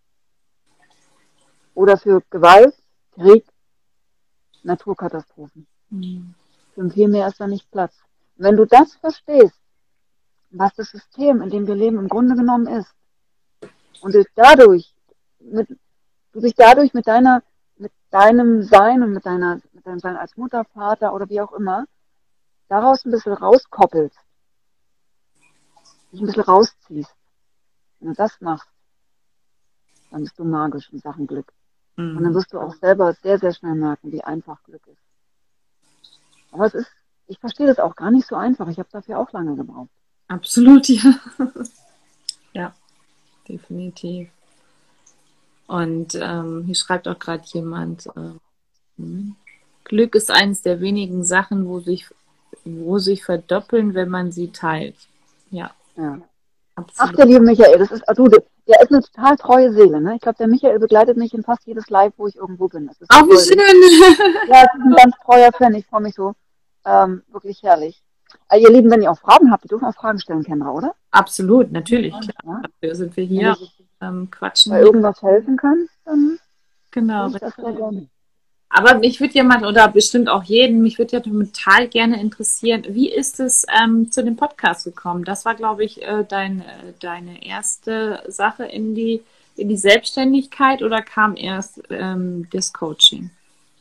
S3: Oder für Gewalt, Krieg, Naturkatastrophen.
S4: Mhm.
S3: Für viel mehr ist da nicht Platz. Wenn du das verstehst, was das System, in dem wir leben, im Grunde genommen ist, und du dadurch, mit, du dich dadurch mit deiner, mit deinem Sein und mit deiner, mit deinem Sein als Mutter, Vater oder wie auch immer, daraus ein bisschen rauskoppelst, dich ein bisschen rausziehst, wenn du das machst, dann bist du magisch in Sachen Glück.
S4: Mhm.
S3: Und dann wirst du auch selber sehr, sehr schnell merken, wie einfach Glück ist. Aber es ist, ich verstehe das auch gar nicht so einfach. Ich habe dafür auch lange gebraucht.
S4: Absolut, ja. Ja, definitiv. Und ähm, hier schreibt auch gerade jemand, äh, Glück ist eines der wenigen Sachen, wo sich, wo sich verdoppeln, wenn man sie teilt. Ja,
S3: Ja. Ach,
S4: absolut.
S3: der liebe Michael, das ist, du, der ist eine total treue Seele, ne? Ich glaube, der Michael begleitet mich in fast jedes Live, wo ich irgendwo bin. Das ist
S4: Oh,
S3: so
S4: wie
S3: goldig.
S4: schön.
S3: Ja, es ist ein ganz treuer Fan. Ich freue mich so. Ähm, wirklich herrlich. Also, ihr Lieben, wenn ihr auch Fragen habt, ihr dürft auch Fragen stellen, Kendra, oder?
S4: Absolut, natürlich. Klar.
S3: Ja?
S4: Dafür sind wir
S3: Wenn
S4: hier,
S3: ich
S4: ähm, quatschen
S3: bei
S4: hier.
S3: irgendwas helfen kann, dann
S4: Genau.
S3: tue ich das sehr gerne.
S4: Aber mich würde jemand, oder bestimmt auch jeden, mich würde ja total gerne interessieren, wie ist es ähm, zu dem Podcast gekommen? Das war, glaube ich, äh, dein, äh, deine erste Sache in die, in die Selbstständigkeit, oder kam erst ähm, das Coaching?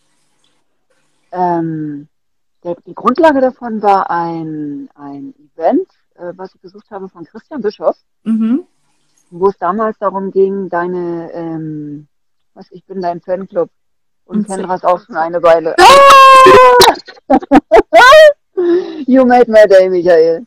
S3: Ähm, der, die Grundlage davon war ein, ein Event, äh, was ich besucht habe von Christian Bischoff,
S4: Mhm.
S3: wo es damals darum ging, deine, ähm, was, ich bin dein Fanclub. Und
S4: Und
S3: Kendra ist auch schon eine Weile.
S4: Ah!
S3: You made my day, Michael.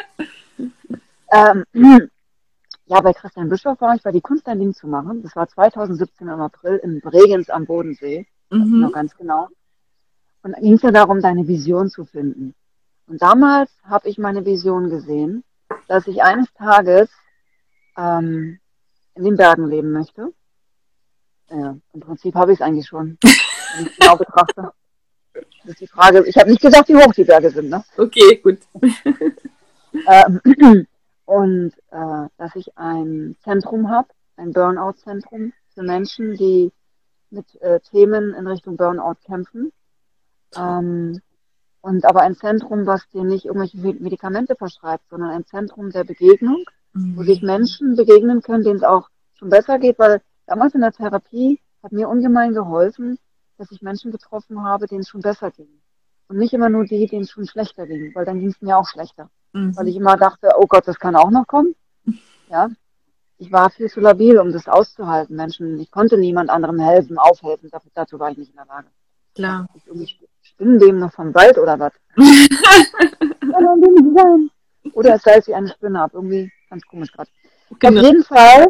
S3: ähm, ja, bei Christian Bischoff war ich, bei die Kunst ein Ding zu machen. Das war zweitausendsiebzehn im April in Bregenz am Bodensee. Das ist noch
S4: Mhm.
S3: ganz genau. Und da ging es ja darum, deine Vision zu finden. Und damals habe ich meine Vision gesehen, dass ich eines Tages ähm, in den Bergen leben möchte. Ja, im Prinzip habe ich es eigentlich schon, wenn ich es genau betrachte. Das ist die Frage. Ich habe nicht gesagt, wie hoch die Berge sind, ne?
S4: Okay, gut.
S3: Ähm, und äh, dass ich ein Zentrum habe, ein Burnout-Zentrum für Menschen, die mit äh, Themen in Richtung Burnout kämpfen. Ähm, und aber ein Zentrum, was dir nicht irgendwelche Medikamente verschreibt, sondern ein Zentrum der Begegnung, wo sich
S4: Mhm.
S3: Menschen begegnen können, denen es auch schon besser geht, weil damals in der Therapie hat mir ungemein geholfen, dass ich Menschen getroffen habe, denen es schon besser ging. Und nicht immer nur die, denen es schon schlechter ging, weil dann ging es mir auch schlechter. Weil ich
S4: Mhm.
S3: immer dachte, oh Gott, das kann auch noch kommen. Ja, ich war viel zu labil, um das auszuhalten. Menschen, ich konnte niemand anderem helfen, aufhelfen. Dazu, dazu war ich nicht in der Lage.
S4: Klar.
S3: Ich irgendwie Spinnenleben noch vom Wald oder was? Kann man nicht sein. Oder es sei wie eine Spinne ab. Irgendwie ganz komisch gerade.
S4: Genau.
S3: Auf jeden Fall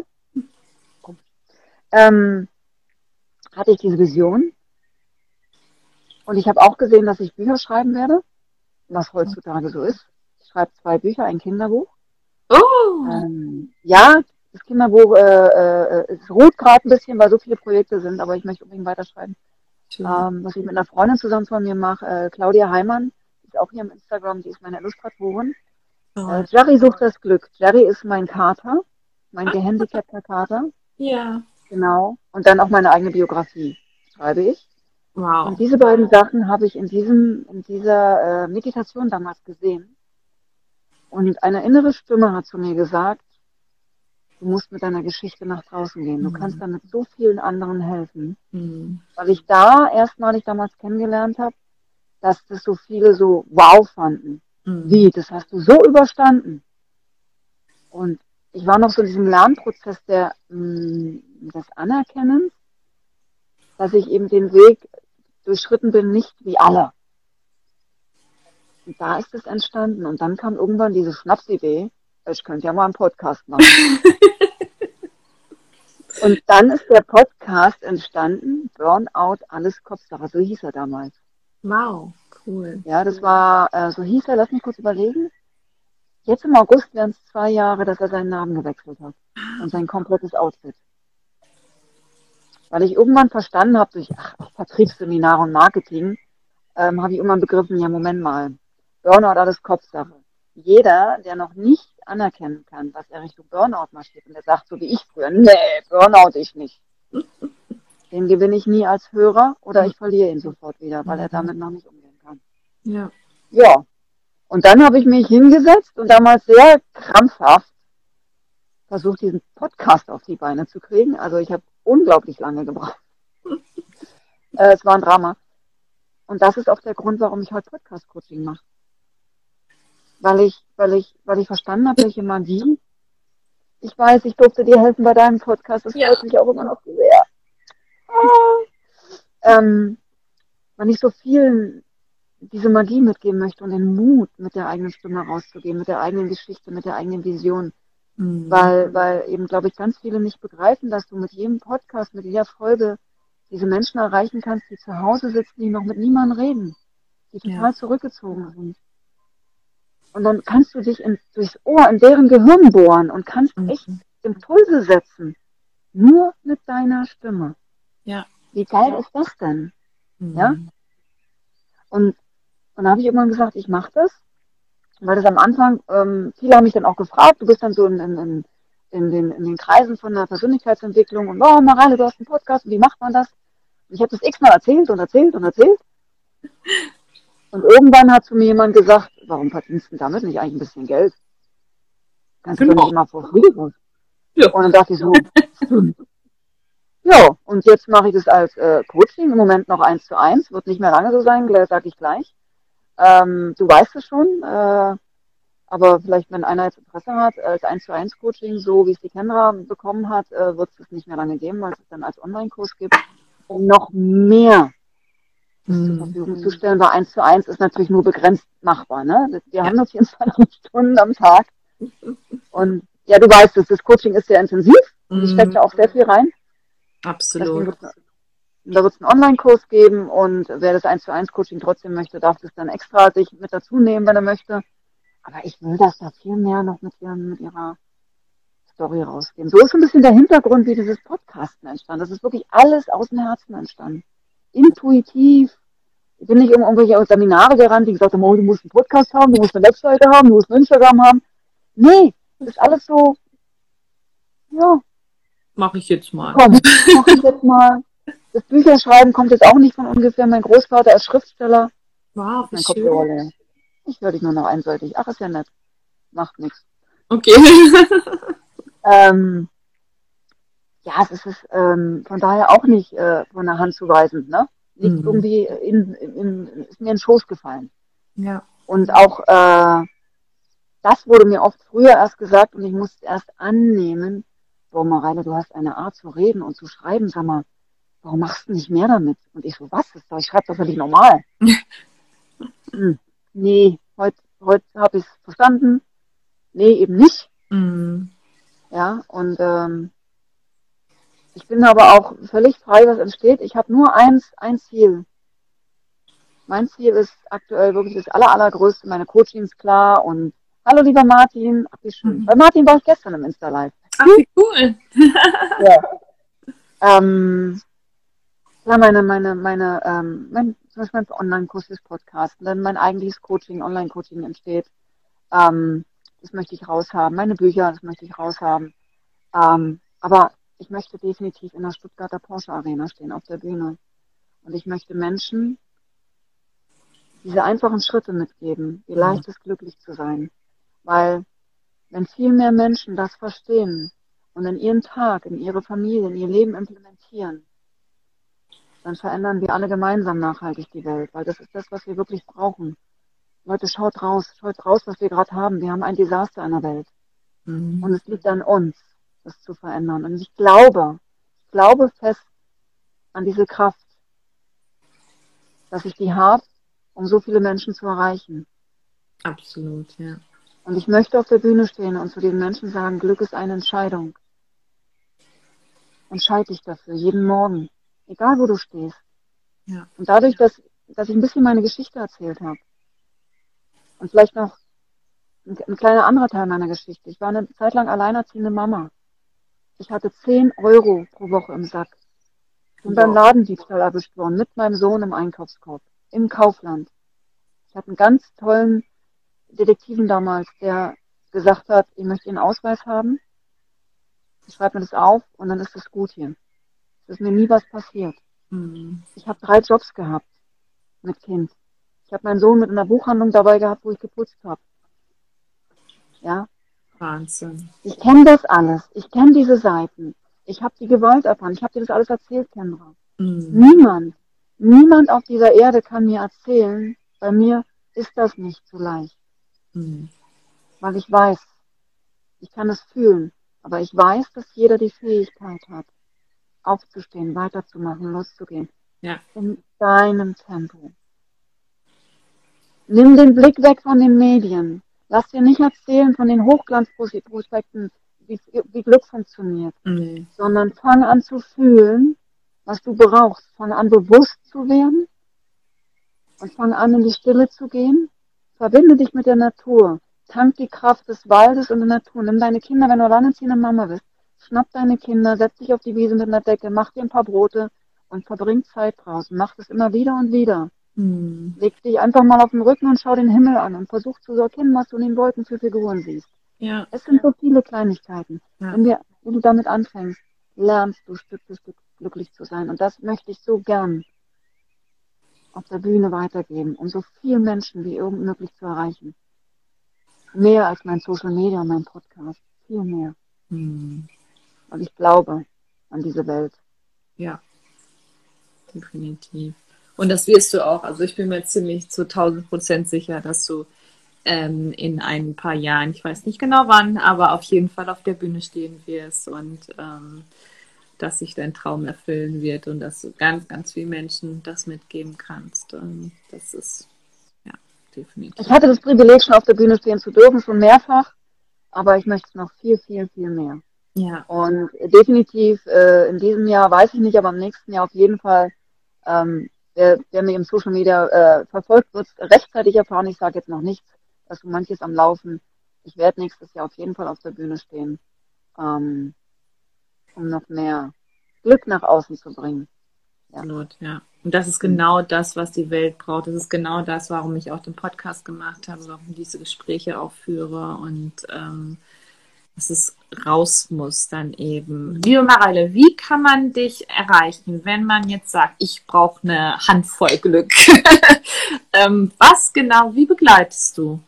S3: ähm, hatte ich diese Vision. Und ich habe auch gesehen, dass ich Bücher schreiben werde, was heutzutage so ist. Ich schreibe zwei Bücher, ein Kinderbuch.
S4: Oh.
S3: Ähm, ja, das Kinderbuch äh, äh, es ruht gerade ein bisschen, weil so viele Projekte sind, aber ich möchte unbedingt weiterschreiben.
S4: Schön.
S3: Ähm, was ich mit einer Freundin zusammen von mir mache, äh, Claudia Heimann, die ist auch hier im Instagram, die ist meine Illustratorin. Äh,
S4: Toll.
S3: Jerry sucht das Glück. Jerry ist mein Kater, mein gehandicapter Kater,
S4: Ja.
S3: genau. Und dann auch meine eigene Biografie schreibe ich. Und
S4: Wow.
S3: diese beiden Sachen habe ich in diesem, in dieser äh, Meditation damals gesehen. Und eine innere Stimme hat zu mir gesagt, du musst mit deiner Geschichte nach draußen gehen. Du kannst
S4: Mhm.
S3: damit so vielen anderen helfen.
S4: Mhm.
S3: Weil ich da erstmalig damals kennengelernt habe, dass das so viele so wow fanden.
S4: Mhm.
S3: Wie, das hast du so überstanden. Und ich war noch so in diesem Lernprozess der, mh, des Anerkennens, dass ich eben den Weg durchschritten bin, nicht wie alle. Und da ist es entstanden. Und dann kam irgendwann diese Schnapsidee, ich könnte ja mal einen Podcast machen. Und dann ist der Podcast entstanden, Burnout, alles Kopfsache, so hieß er damals.
S4: Wow, cool.
S3: Ja, das war, äh, so hieß er, lass mich kurz überlegen. Jetzt im August wären es zwei Jahre, dass er seinen Namen gewechselt hat. Und sein komplettes Outfit. Weil ich irgendwann verstanden habe, durch ach, Vertriebsseminare und Marketing, ähm, habe ich irgendwann begriffen, ja, Moment mal, Burnout, alles Kopfsache. Jeder, der noch nicht anerkennen kann, dass er Richtung Burnout marschiert und der sagt, so wie ich früher, nee, Burnout ich nicht, den gewinne ich nie als Hörer oder ich verliere ihn sofort wieder, weil er damit noch nicht umgehen kann.
S4: Ja.
S3: Ja, und dann habe ich mich hingesetzt und damals sehr krampfhaft versucht, diesen Podcast auf die Beine zu kriegen. Also ich habe unglaublich lange gebraucht. äh, es war ein Drama. Und das ist auch der Grund, warum ich heute Podcast-Coaching mache. Weil ich, weil ich, weil ich verstanden habe, welche Magie. Ich weiß, ich durfte dir helfen bei deinem Podcast. Das
S4: Ja.
S3: freut mich auch immer noch sehr. Ah. Ähm, weil ich so vielen diese Magie mitgeben möchte und den Mut, mit der eigenen Stimme rauszugehen, mit der eigenen Geschichte, mit der eigenen Vision.
S4: Mhm.
S3: Weil, weil eben, glaube ich, ganz viele nicht begreifen, dass du mit jedem Podcast, mit jeder Folge diese Menschen erreichen kannst, die zu Hause sitzen, die noch mit niemandem reden, die total
S4: Ja.
S3: zurückgezogen sind. Und dann kannst du dich in, durchs Ohr in deren Gehirn bohren und kannst
S4: Mhm.
S3: echt Impulse setzen. Nur mit deiner Stimme.
S4: Ja.
S3: Wie geil ist das denn?
S4: Mhm.
S3: Ja? Und, und da habe ich irgendwann gesagt, ich mache das. Weil das am Anfang, ähm, viele haben mich dann auch gefragt, du bist dann so in, in, in, in, den, in den Kreisen von der Persönlichkeitsentwicklung und, oh, Mareile, du hast einen Podcast und wie macht man das? Und ich habe das x-mal erzählt und erzählt und erzählt. Und irgendwann hat zu mir jemand gesagt, warum verdienst du damit nicht eigentlich ein bisschen Geld? Kannst du doch
S4: Genau.
S3: nicht immer vor Früh raus.
S4: Ja.
S3: Und dann dachte ich so, stimmt. Ja, und jetzt mache ich das als äh, Coaching, im Moment noch eins zu eins, wird nicht mehr lange so sein, sage ich gleich. Ähm, du weißt es schon, äh, aber vielleicht, wenn einer jetzt Interesse hat, als eins zu eins Coaching, so wie es die Kendra bekommen hat, äh, wird es nicht mehr lange geben, weil es es dann als Online-Kurs gibt, um noch mehr das zur
S4: Mhm.
S3: Verfügung zu stellen, weil eins zu eins ist natürlich nur begrenzt machbar. Ne? Wir
S4: Ja.
S3: haben nur vierundzwanzig Stunden am Tag. Und ja, du weißt es, das Coaching ist sehr intensiv und ich stecke
S4: Mhm.
S3: da auch sehr viel rein. Deswegen
S4: Absolut.
S3: wird's, da wird es einen Online-Kurs geben und wer das eins zu eins Coaching trotzdem möchte, darf das dann extra sich mit dazu nehmen, wenn er möchte. Aber ich will, dass da viel mehr noch mit, ihren, mit ihrer Story rausgehen. So ist so ein bisschen der Hintergrund, wie dieses Podcasten entstand. Das ist wirklich alles aus dem Herzen entstanden. Intuitiv. Ich bin nicht um irgendwelche Seminare gerannt, die gesagt haben, oh, du musst einen Podcast haben, du musst eine Webseite haben, du musst ein Instagram haben. Nee, das ist alles so, ja,
S4: Mache ich jetzt mal.
S3: komm, mach ich jetzt mal. Das Bücherschreiben kommt jetzt auch nicht von ungefähr. Mein Großvater ist Schriftsteller.
S4: Wow, wie
S3: Mein
S4: schön.
S3: Kopfhörer leer. Ich höre dich nur noch einseitig. Ach, ist ja nett. Macht nichts.
S4: Okay.
S3: Ähm, ja, es ist es, ähm, von daher auch nicht äh, von der Hand zu weisen, ne? Nicht
S4: Mhm.
S3: irgendwie in, in, in, ist mir in den Schoß gefallen.
S4: Ja.
S3: Und auch äh, das wurde mir oft früher erst gesagt und ich musste es erst annehmen. Boah, Mareile, du hast eine Art zu reden und zu schreiben, sag mal, warum machst du nicht mehr damit? Und ich so, was ist das? Ich schreibe doch völlig normal. hm, nee, heute heut habe ich es verstanden. Nee, eben nicht.
S4: Mhm.
S3: Ja, und ähm, ich bin aber auch völlig frei, was entsteht. Ich habe nur eins, ein Ziel. Mein Ziel ist aktuell wirklich das aller, allergrößte, meine Coachings klar und hallo lieber Martin, ach wie schön.
S4: Mhm.
S3: Bei Martin war ich gestern im Insta-Live.
S4: Ach, wie cool.
S3: Ja. Ähm, ja, meine, meine, meine, ähm, mein, zum Beispiel mein Online-Kurs fürs Podcasten, dann mein eigentliches Coaching, Online-Coaching entsteht. Ähm, das möchte ich raushaben. Meine Bücher, das möchte ich raushaben. Ähm, aber ich möchte definitiv in der Stuttgarter Porsche Arena stehen, auf der Bühne. Und ich möchte Menschen diese einfachen Schritte mitgeben, wie leicht es glücklich zu sein. Weil wenn viel mehr Menschen das verstehen und in ihren Tag, in ihre Familie, in ihr Leben implementieren, dann verändern wir alle gemeinsam nachhaltig die Welt. Weil das ist das, was wir wirklich brauchen. Leute, schaut raus, schaut raus, was wir gerade haben. Wir haben ein Desaster in der Welt.
S4: Mhm.
S3: Und es liegt an uns, das zu verändern. Und ich glaube, ich glaube fest an diese Kraft, dass ich die habe, um so viele Menschen zu erreichen.
S4: Absolut, ja.
S3: Und ich möchte auf der Bühne stehen und zu den Menschen sagen, Glück ist eine Entscheidung. Entscheide dich dafür, jeden Morgen. Egal, wo du stehst.
S4: Ja.
S3: Und dadurch, dass, dass ich ein bisschen meine Geschichte erzählt habe. Und vielleicht noch ein, ein kleiner anderer Teil meiner Geschichte. Ich war eine Zeit lang alleinerziehende Mama. Ich hatte zehn Euro pro Woche im Sack. bin beim
S4: Wow.
S3: Ladendiebstahl erwischt worden, mit meinem Sohn im Einkaufskorb, im Kaufland. Ich hatte einen ganz tollen Detektiven damals, der gesagt hat, ich möchte Ihren Ausweis haben, ich schreibe mir das auf und dann ist es gut hier. Es ist mir nie was passiert.
S4: Mhm.
S3: Ich habe drei Jobs gehabt mit Kind. Ich habe meinen Sohn mit einer Buchhandlung dabei gehabt, wo ich geputzt habe. Ja,
S4: Wahnsinn.
S3: ich kenne das alles. Ich kenne diese Seiten. Ich habe die Gewalt erfahren. Ich habe dir das alles erzählt, Kendra.
S4: Mhm.
S3: Niemand, niemand auf dieser Erde kann mir erzählen, bei mir ist das nicht so leicht.
S4: Mhm.
S3: Weil ich weiß, ich kann es fühlen, aber ich weiß, dass jeder die Fähigkeit hat, aufzustehen, weiterzumachen, loszugehen.
S4: Ja.
S3: In deinem Tempo. Nimm den Blick weg von den Medien. Lass dir nicht erzählen von den Hochglanzprospekten, wie, wie Glück funktioniert,
S4: Nee.
S3: sondern fang an zu fühlen, was du brauchst. Fang an, bewusst zu werden und fang an, in die Stille zu gehen. Verbinde dich mit der Natur. Tank die Kraft des Waldes und der Natur. Nimm deine Kinder, wenn du alleinerziehende Mama bist. Schnapp deine Kinder, setz dich auf die Wiese mit einer Decke, mach dir ein paar Brote und verbring Zeit draußen. Mach das immer wieder und wieder.
S4: Mhm.
S3: Leg dich einfach mal auf den Rücken und schau den Himmel an und versuch zu sortieren, was du in den Wolken für Figuren siehst.
S4: Ja.
S3: Es sind so viele Kleinigkeiten.
S4: Ja.
S3: Wenn, wir, wenn du damit anfängst, lernst du Stück für Stück glücklich zu sein. Und das möchte ich so gern auf der Bühne weitergeben, um so vielen Menschen wie irgend möglich zu erreichen. Mehr als mein Social Media, mein Podcast. Viel mehr.
S4: Mhm.
S3: Weil ich glaube an diese Welt.
S4: Ja, definitiv. Und das wirst du auch. Also ich bin mir ziemlich zu tausend Prozent sicher, dass du ähm, in ein paar Jahren, ich weiß nicht genau wann, aber auf jeden Fall auf der Bühne stehen wirst und ähm, dass sich dein Traum erfüllen wird und dass du ganz, ganz vielen Menschen das mitgeben kannst. Und das ist, ja, definitiv.
S3: Ich hatte das Privileg, schon auf der Bühne stehen zu dürfen, schon mehrfach, aber ich möchte es noch viel, viel, viel mehr.
S4: Ja.
S3: Und definitiv äh, in diesem Jahr, weiß ich nicht, aber im nächsten Jahr auf jeden Fall, ähm, wer, wer mir im Social Media äh, verfolgt, wird es rechtzeitig erfahren. Ich sage jetzt noch nichts, dass so manches am Laufen. Ich werde nächstes Jahr auf jeden Fall auf der Bühne stehen, ähm, um noch mehr Glück nach außen zu bringen. Ja.
S4: Absolut, ja. Und das ist genau das, was die Welt braucht. Das ist genau das, warum ich auch den Podcast gemacht habe, warum ich diese Gespräche auch führe und ähm, dass es raus muss dann eben. Liebe Mareile, wie kann man dich erreichen, wenn man jetzt sagt, ich brauche eine Handvoll Glück? ähm, was genau, wie begleitest du?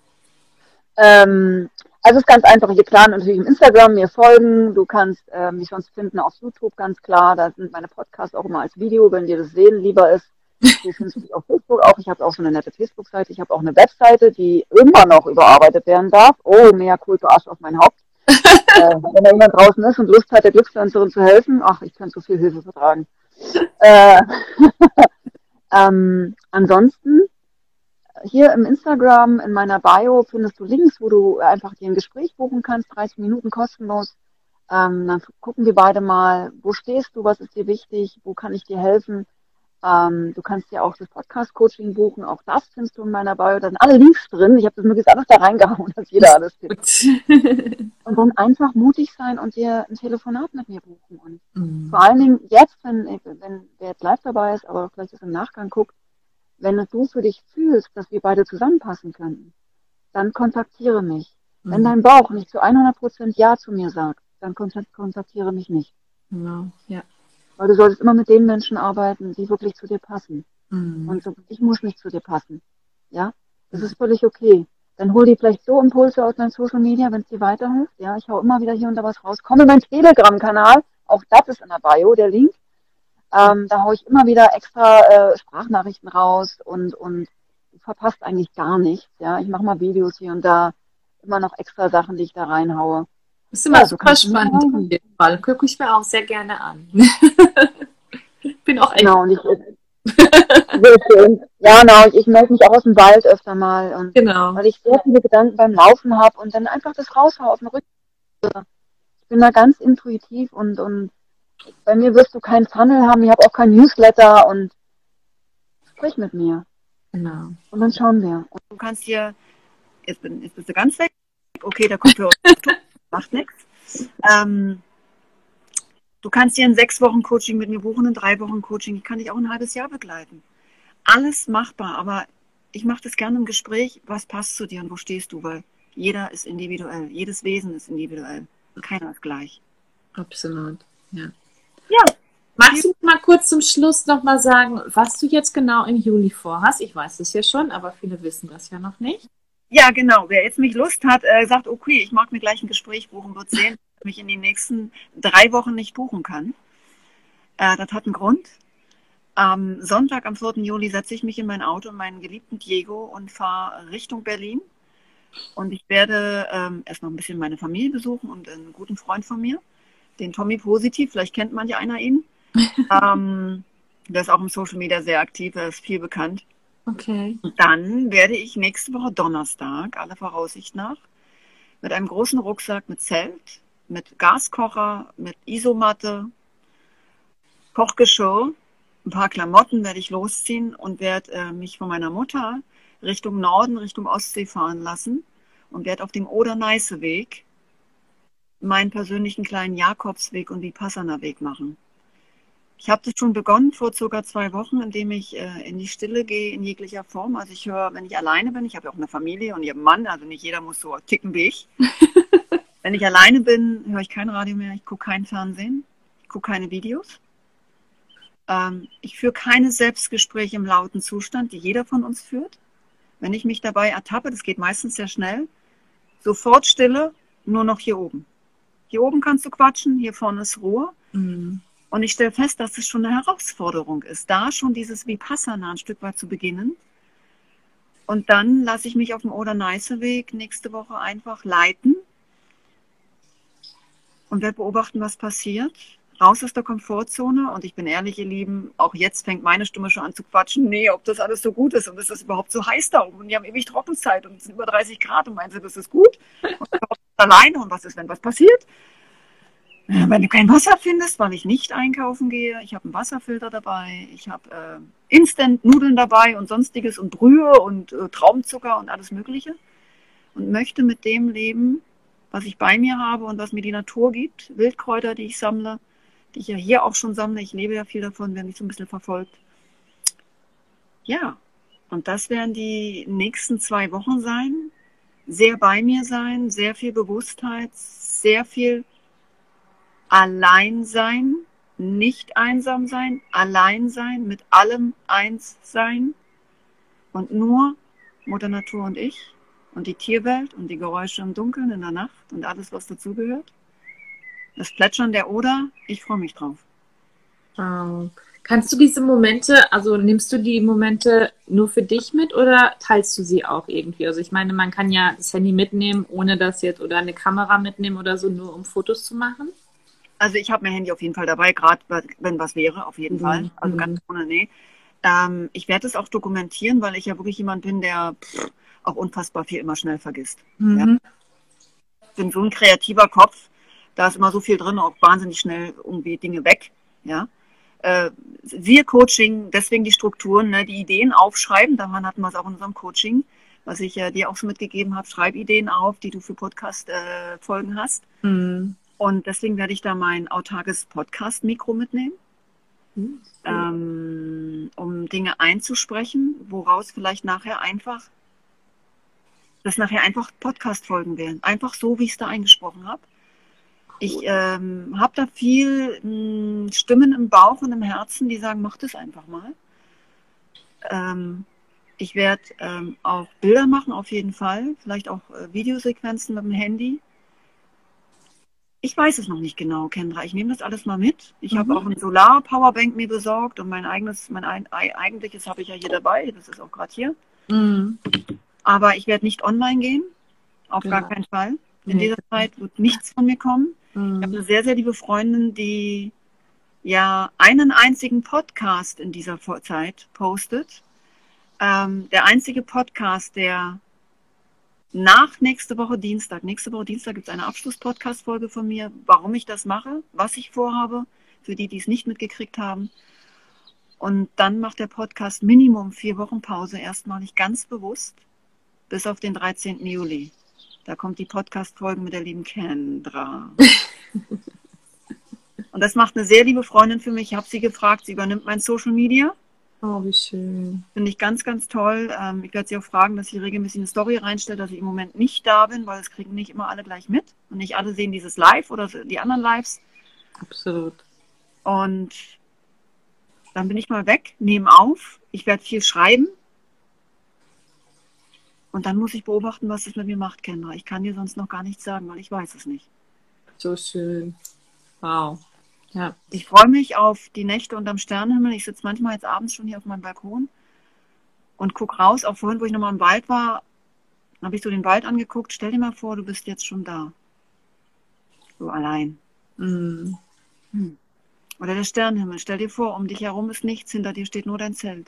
S3: Ähm, also es ist ganz einfach, hier klar natürlich im Instagram mir folgen, du kannst äh, mich sonst finden auf YouTube, ganz klar, da sind meine Podcasts auch immer als Video, wenn dir das sehen lieber ist. Du findest mich auf Facebook auch, ich habe auch so eine nette Facebook-Seite, ich habe auch eine Webseite, die immer noch überarbeitet werden darf. Oh, mehr Kultur Arsch auf mein Haupt. äh, wenn da jemand draußen ist und Lust hat, der Glückspflanzerin zu helfen, ach, ich kann so viel Hilfe vertragen. Äh, ähm, ansonsten hier im Instagram, in meiner Bio, findest du Links, wo du einfach dir ein Gespräch buchen kannst, dreißig Minuten kostenlos. Ähm, dann gucken wir beide mal, wo stehst du, was ist dir wichtig, wo kann ich dir helfen. Ähm, du kannst dir auch das Podcast-Coaching buchen, auch das findest du in meiner Bio. Da sind alle Links drin. Ich habe das möglichst alles da reingehauen, dass jeder alles findet. Und dann einfach mutig sein und dir ein Telefonat mit mir buchen. Und
S4: Mhm.
S3: vor allen Dingen jetzt, wenn, wenn wer jetzt live dabei ist, aber vielleicht ist im Nachgang guckt, wenn du für dich fühlst, dass wir beide zusammenpassen könnten, dann kontaktiere mich.
S4: Mhm.
S3: Wenn dein Bauch nicht zu hundert Prozent Ja zu mir sagt, dann kontaktiere mich nicht.
S4: Genau, ja.
S3: Weil du solltest immer mit den Menschen arbeiten, die wirklich zu dir passen.
S4: Mhm.
S3: Und so, ich muss nicht zu dir passen. Ja, das ist völlig okay. Dann hol dir vielleicht so Impulse aus deinem Social Media, wenn es dir weiterhilft. Ja, ich hau immer wieder hier und da was raus. Komm in meinen Telegram-Kanal, auch das ist in der Bio, der Link. Ähm, da haue ich immer wieder extra äh, Sprachnachrichten raus und, und du verpasst eigentlich gar nichts. Ja, ich mache mal Videos hier und da, immer noch extra Sachen, die ich da reinhaue.
S4: Das ist immer
S3: Ja, so
S4: super
S3: kannst du mich
S4: spannend auf
S3: erreichen.
S4: jeden Fall. Gucke ich mir auch sehr gerne an. Bin auch echt.
S3: Genau, und ich, sehr schön. Ja, genau, ich, ich melde mich auch aus dem Wald öfter mal und
S4: Genau.
S3: weil ich sehr viele Gedanken beim Laufen habe und dann einfach das raushau auf den Rücken. Ich bin da ganz intuitiv und, und bei mir wirst du keinen Funnel haben, ich habe auch kein Newsletter und sprich mit mir.
S4: Genau.
S3: Und dann schauen wir. Und du kannst dir, jetzt, bin, jetzt bist du ganz weg, okay, da kommt für uns, macht nichts. Ähm, Du kannst dir ein sechs Wochen Coaching mit mir buchen, ein drei Wochen Coaching. Ich kann dich auch ein halbes Jahr begleiten. Alles machbar, aber ich mache das gerne im Gespräch. Was passt zu dir und wo stehst du? Weil jeder ist individuell. Jedes Wesen ist individuell. Keiner ist gleich.
S4: Absolut, ja.
S3: Ja.
S4: Magst du mal kurz zum Schluss nochmal sagen, was du jetzt genau im Juli vorhast? Ich weiß es ja schon, aber viele wissen das ja noch nicht.
S3: Ja, genau. Wer jetzt mich Lust hat, äh, sagt, okay, ich mag mir gleich ein Gespräch buchen, wird sehen, dass ich mich in den nächsten drei Wochen nicht buchen kann. Äh, das hat einen Grund. Am Sonntag, am vierten Juli, setze ich mich in mein Auto, in meinen geliebten Diego und fahre Richtung Berlin. Und ich werde ähm, erst noch ein bisschen meine Familie besuchen und einen guten Freund von mir, den Tommy Positiv, vielleicht kennt manch einer ihn. ähm, der ist auch im Social Media sehr aktiv, er ist viel bekannt.
S4: Okay.
S3: Und dann werde ich nächste Woche Donnerstag, aller Voraussicht nach, mit einem großen Rucksack mit Zelt, mit Gaskocher, mit Isomatte, Kochgeschirr, ein paar Klamotten werde ich losziehen und werde äh, mich von meiner Mutter Richtung Norden, Richtung Ostsee fahren lassen und werde auf dem Oder-Neiße-Weg meinen persönlichen kleinen Jakobsweg und Vipassana-Weg machen. Ich habe das schon begonnen vor circa zwei Wochen, indem ich äh, in die Stille gehe in jeglicher Form. Also ich höre, wenn ich alleine bin, ich habe ja auch eine Familie und ich habe einen Mann, also nicht jeder muss so ticken wie ich. Wenn ich alleine bin, höre ich kein Radio mehr, ich gucke kein Fernsehen, ich gucke keine Videos. Ähm, ich führe keine Selbstgespräche im lauten Zustand, die jeder von uns führt. Wenn ich mich dabei ertappe, das geht meistens sehr schnell, sofort Stille, nur noch hier oben. Hier oben kannst du quatschen, hier vorne ist Ruhe.
S4: Mhm.
S3: Und ich stelle fest, dass es schon eine Herausforderung ist, da schon dieses Vipassana ein Stück weit zu beginnen. Und dann lasse ich mich auf dem Oder-Neiße-Weg nächste Woche einfach leiten und werde beobachten, was passiert. Raus aus der Komfortzone. Und ich bin ehrlich, ihr Lieben, auch jetzt fängt meine Stimme schon an zu quatschen. Nee, ob das alles so gut ist und ist das überhaupt so heiß da oben. Und die haben ewig Trockenzeit und es sind über dreißig Grad und meinen sie, das ist gut. Und ich bin alleine und was ist, wenn was passiert? Wenn du kein Wasser findest, weil ich nicht einkaufen gehe, ich habe einen Wasserfilter dabei, ich habe äh, Instant-Nudeln dabei und sonstiges und Brühe und äh, Traumzucker und alles Mögliche und möchte mit dem leben, was ich bei mir habe und was mir die Natur gibt, Wildkräuter, die ich sammle, die ich ja hier auch schon sammle, ich lebe ja viel davon, wer mich so ein bisschen verfolgt. Ja, und das werden die nächsten zwei Wochen sein, sehr bei mir sein, sehr viel Bewusstheit, sehr viel allein sein, nicht einsam sein, allein sein, mit allem eins sein und nur Mutter Natur und ich und die Tierwelt und die Geräusche im Dunkeln in der Nacht und alles, was dazugehört. Das Plätschern der Oder, ich freue mich drauf.
S4: Wow. Kannst du diese Momente, also nimmst du die Momente nur für dich mit oder teilst du sie auch irgendwie? Also ich meine, man kann ja das Handy mitnehmen, ohne das jetzt, oder eine Kamera mitnehmen oder so, nur um Fotos zu machen.
S3: Also ich habe mein Handy auf jeden Fall dabei, gerade wenn was wäre, auf jeden
S4: Mhm.
S3: Fall. Also ganz ohne, nee. Ähm, ich werde es auch dokumentieren, weil ich ja wirklich jemand bin, der pff, auch unfassbar viel immer schnell vergisst.
S4: Mhm.
S3: Ja. Ich bin so ein kreativer Kopf, da ist immer so viel drin, auch wahnsinnig schnell irgendwie Dinge weg. Ja. Äh, wir Coaching, deswegen die Strukturen, ne, die Ideen aufschreiben, daran hatten wir es auch in unserem Coaching, was ich ja dir auch so mitgegeben habe, schreib Ideen auf, die du für Podcast-Folgen äh, hast.
S4: Mhm.
S3: Und deswegen werde ich da mein autarkes Podcast-Mikro mitnehmen,
S4: Mhm.
S3: ähm, um Dinge einzusprechen, woraus vielleicht nachher einfach, dass nachher einfach Podcast-Folgen werden. Einfach so, wie ich es da eingesprochen habe. Ich ähm, habe da viel mh, Stimmen im Bauch und im Herzen, die sagen, mach das einfach mal. Ähm, ich werde ähm, auch Bilder machen, auf jeden Fall. Vielleicht auch äh, Videosequenzen mit dem Handy. Ich weiß es noch nicht genau, Kendra. Ich nehme das alles mal mit. Ich
S4: Mhm.
S3: habe auch ein Solar-Powerbank mir besorgt und mein eigenes, mein ein, eigentliches habe ich ja hier dabei. Das ist auch gerade hier.
S4: Mhm.
S3: Aber ich werde nicht online gehen. Auf
S4: Ja.
S3: gar keinen Fall. In
S4: Nee.
S3: dieser Zeit wird nichts von mir kommen. Ich habe
S4: Mhm.
S3: eine sehr, sehr liebe Freundin, die ja einen einzigen Podcast in dieser Vor- Zeit postet. Ähm, der einzige Podcast, der nach nächste Woche Dienstag, nächste Woche Dienstag gibt es eine Abschluss-Podcast-Folge von mir, warum ich das mache, was ich vorhabe, für die, die es nicht mitgekriegt haben. Und dann macht der Podcast Minimum vier Wochen Pause, erstmalig ganz bewusst, bis auf den dreizehnten Juli. Da kommt die Podcast-Folge mit der lieben Kendra. Und das macht eine sehr liebe Freundin für mich. Ich habe sie gefragt, sie übernimmt mein Social Media.
S4: Oh, wie schön.
S3: Finde ich ganz, ganz toll. Ähm, ich werde sie auch fragen, dass sie regelmäßig eine Story reinstellt, dass ich im Moment nicht da bin, weil das kriegen nicht immer alle gleich mit. Und nicht alle sehen dieses Live oder die anderen Lives.
S4: Absolut.
S3: Und dann bin ich mal weg, nehme auf. Ich werde viel schreiben. Und dann muss ich beobachten, was das mit mir macht, Kendra. Ich kann dir sonst noch gar nichts sagen, weil ich weiß es nicht.
S4: So schön. Wow. Ja.
S3: Ich freue mich auf die Nächte unterm Sternenhimmel. Ich sitze manchmal jetzt abends schon hier auf meinem Balkon und gucke raus. Auch vorhin, wo ich nochmal im Wald war, habe ich so den Wald angeguckt. Stell dir mal vor, du bist jetzt schon da. So allein.
S4: Mm.
S3: Hm. Oder der Sternenhimmel. Stell dir vor, um dich herum ist nichts, hinter dir steht nur dein Zelt.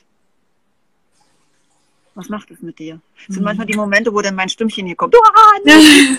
S3: Was macht es mit dir? Das sind
S4: Mhm.
S3: manchmal die Momente, wo dann mein Stimmchen hier kommt. Ah, nein!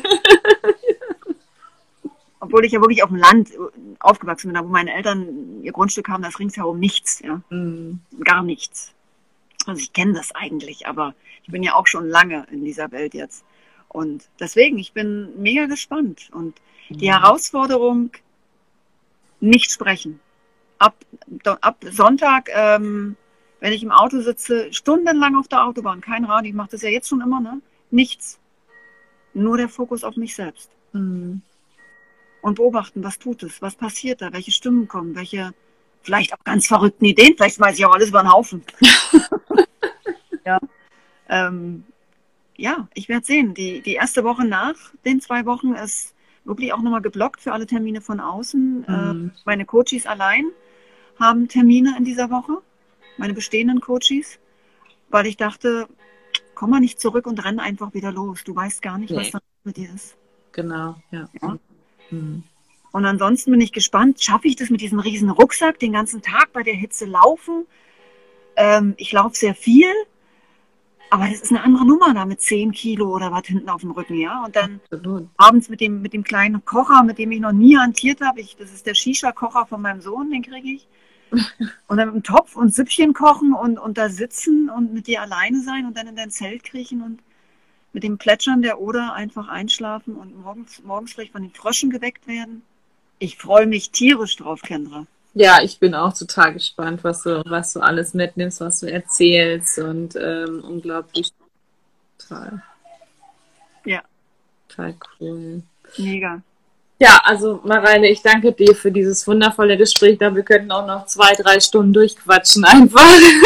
S3: Obwohl ich ja wirklich auf dem Land aufgewachsen bin, wo meine Eltern ihr Grundstück haben, da ist ringsherum nichts. Ja?
S4: Mm.
S3: Gar nichts. Also ich kenne das eigentlich, aber ich bin ja auch schon lange in dieser Welt jetzt. Und deswegen, ich bin mega gespannt. Und die Herausforderung, nicht sprechen. Ab, ab Sonntag, ähm, wenn ich im Auto sitze, stundenlang auf der Autobahn, kein Radio, ich mache das ja jetzt schon immer, ne? Nichts. Nur der Fokus auf mich selbst.
S4: Mm.
S3: Und beobachten, was tut es, was passiert da, welche Stimmen kommen, welche vielleicht auch ganz verrückten Ideen, vielleicht weiß ich auch alles über den Haufen. ja. Ähm, ja, ich werde sehen. Die, die erste Woche nach den zwei Wochen ist wirklich auch nochmal geblockt für alle Termine von außen.
S4: Mhm.
S3: Äh, meine Coaches allein haben Termine in dieser Woche, meine bestehenden Coaches, weil ich dachte, komm mal nicht zurück und renn einfach wieder los. Du weißt gar nicht,
S4: Nee.
S3: was da mit dir ist.
S4: Genau, ja.
S3: Ja.
S4: Mhm.
S3: Und ansonsten bin ich gespannt, schaffe ich das mit diesem riesen Rucksack den ganzen Tag bei der Hitze laufen? Ähm, ich laufe sehr viel, aber das ist eine andere Nummer da mit zehn Kilo oder was hinten auf dem Rücken, ja. Und dann
S4: Absolut.
S3: abends mit dem, mit dem kleinen Kocher, mit dem ich noch nie hantiert habe. Ich, das ist der Shisha-Kocher von meinem Sohn, den kriege ich. Und dann mit dem Topf und Süppchen kochen und, und da sitzen und mit dir alleine sein und dann in dein Zelt kriechen und mit dem Plätschern der Oder einfach einschlafen und morgens, morgens vielleicht von den Fröschen geweckt werden. Ich freue mich tierisch drauf, Kendra.
S4: Ja, ich bin auch total gespannt, was du, was du alles mitnimmst, was du erzählst und ähm, unglaublich total,
S3: Ja,
S4: total cool.
S3: mega.
S4: Ja, also Mareile, ich danke dir für dieses wundervolle Gespräch. Ich glaube, wir könnten auch noch zwei, drei Stunden durchquatschen einfach.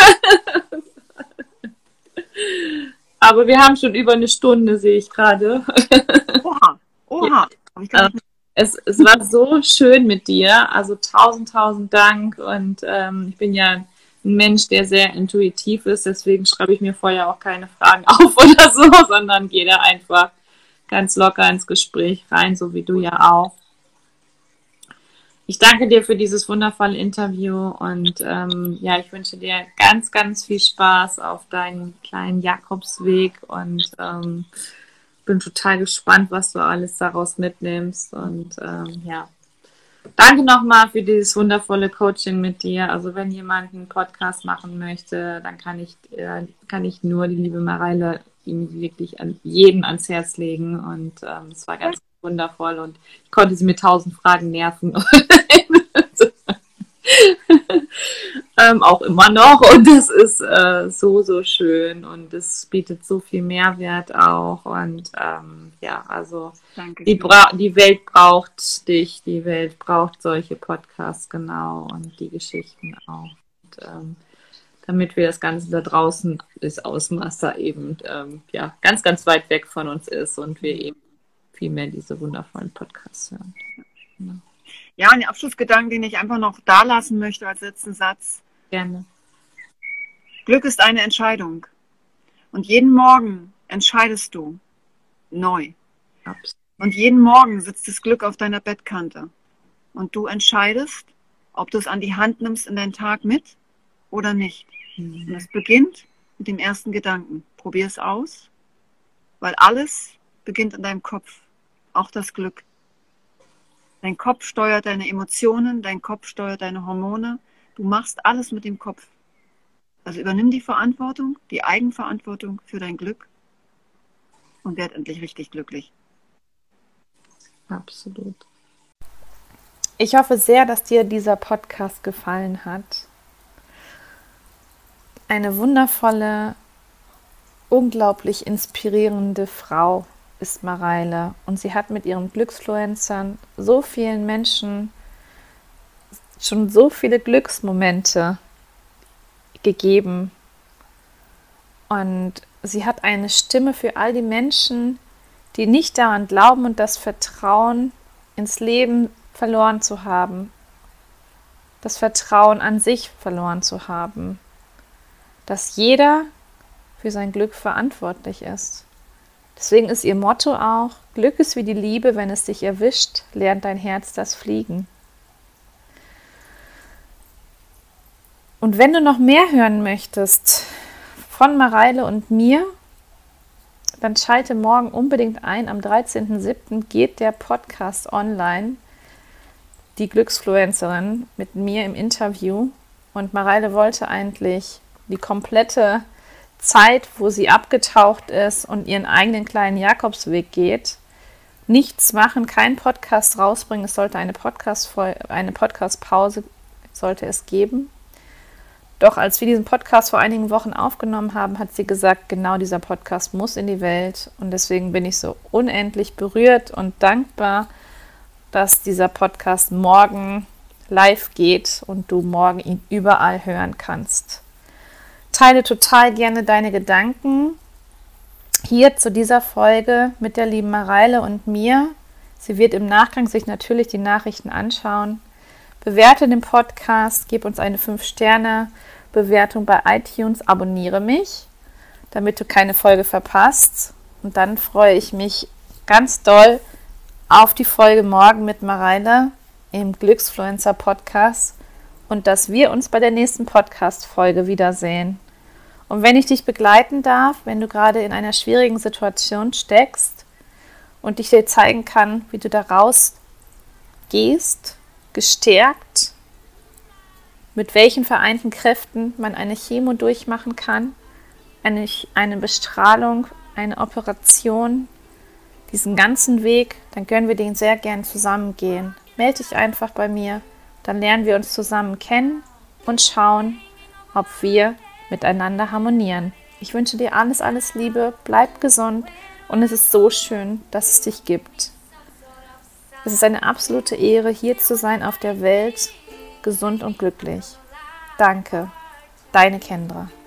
S4: Aber wir haben schon über eine Stunde, sehe ich gerade.
S3: Oha, oha. Hab ich gar nicht
S4: Es, es war so schön mit dir. Also tausend, tausend Dank. Und ähm, ich bin ja ein Mensch, der sehr intuitiv ist. Deswegen schreibe ich mir vorher auch keine Fragen auf oder so, sondern gehe da einfach ganz locker ins Gespräch rein, so wie du ja auch. Ich danke dir für dieses wundervolle Interview und ähm, ja, ich wünsche dir ganz, ganz viel Spaß auf deinem kleinen Jakobsweg und ähm, bin total gespannt, was du alles daraus mitnimmst und ähm, ja, danke nochmal für dieses wundervolle Coaching mit dir. Also wenn jemand einen Podcast machen möchte, dann kann ich, äh, kann ich nur die liebe Mareile ihm wirklich an jeden ans Herz legen und ähm, es war ganz wundervoll und ich konnte sie mit tausend Fragen nerven. ähm, auch immer noch und das ist äh, so, so schön und es bietet so viel Mehrwert auch und ähm, ja, also
S3: Danke.
S4: die, Bra- die Welt braucht dich, die Welt braucht solche Podcasts genau und die Geschichten auch. Und, ähm, damit wir das Ganze da draußen, das Ausmaß da eben ähm, ja, ganz, ganz weit weg von uns ist und wir eben viel mehr diese wundervollen Podcasts hören. Genau.
S3: Ja, und den Abschlussgedanken, den ich einfach noch da lassen möchte als letzten Satz.
S4: Gerne.
S3: Glück ist eine Entscheidung. Und jeden Morgen entscheidest du neu.
S4: Absolut.
S3: Und jeden Morgen sitzt das Glück auf deiner Bettkante. Und du entscheidest, ob du es an die Hand nimmst in deinen Tag mit oder nicht. Und es beginnt mit dem ersten Gedanken. Probier es aus, weil alles beginnt in deinem Kopf. Auch das Glück. Dein Kopf steuert deine Emotionen, dein Kopf steuert deine Hormone. Du machst alles mit dem Kopf. Also übernimm die Verantwortung, die Eigenverantwortung für dein Glück und werd endlich richtig glücklich.
S4: Absolut.
S2: Ich hoffe sehr, dass dir dieser Podcast gefallen hat. Eine wundervolle, unglaublich inspirierende Frau ist Mareile und sie hat mit ihren Glücksfluencern so vielen Menschen schon so viele Glücksmomente gegeben und sie hat eine Stimme für all die Menschen, die nicht daran glauben und das Vertrauen ins Leben verloren zu haben, das Vertrauen an sich verloren zu haben, dass jeder für sein Glück verantwortlich ist. Deswegen ist ihr Motto auch: Glück ist wie die Liebe, wenn es dich erwischt, lernt dein Herz das Fliegen. Und wenn du noch mehr hören möchtest von Mareile und mir, dann schalte morgen unbedingt ein. Am dreizehnten siebten geht der Podcast online, die Glücksfluencerin mit mir im Interview. Und Mareile wollte eigentlich die komplette Zeit, wo sie abgetaucht ist und ihren eigenen kleinen Jakobsweg geht, nichts machen, keinen Podcast rausbringen. Es sollte eine Podcast eine Podcast-Pause sollte es geben. Doch als wir diesen Podcast vor einigen Wochen aufgenommen haben, hat sie gesagt, genau dieser Podcast muss in die Welt. Und deswegen bin ich so unendlich berührt und dankbar, dass dieser Podcast morgen live geht und du morgen ihn überall hören kannst. Teile total gerne deine Gedanken hier zu dieser Folge mit der lieben Mareile und mir. Sie wird im Nachgang sich natürlich die Nachrichten anschauen. Bewerte den Podcast, gib uns eine fünf Sterne Bewertung bei iTunes, abonniere mich, damit du keine Folge verpasst. Und dann freue ich mich ganz doll auf die Folge morgen mit Mareile im Glücksfluencer Podcast und dass wir uns bei der nächsten Podcast-Folge wiedersehen. Und wenn ich dich begleiten darf, wenn du gerade in einer schwierigen Situation steckst und ich dir zeigen kann, wie du da rausgehst, gestärkt, mit welchen vereinten Kräften man eine Chemo durchmachen kann, eine, eine Bestrahlung, eine Operation, diesen ganzen Weg, dann können wir den sehr gern zusammen gehen. Melde dich einfach bei mir, dann lernen wir uns zusammen kennen und schauen, ob wir miteinander harmonieren. Ich wünsche dir alles, alles Liebe, bleib gesund und es ist so schön, dass es dich gibt. Es ist eine absolute Ehre, hier zu sein auf der Welt, gesund und glücklich. Danke, deine Kendra.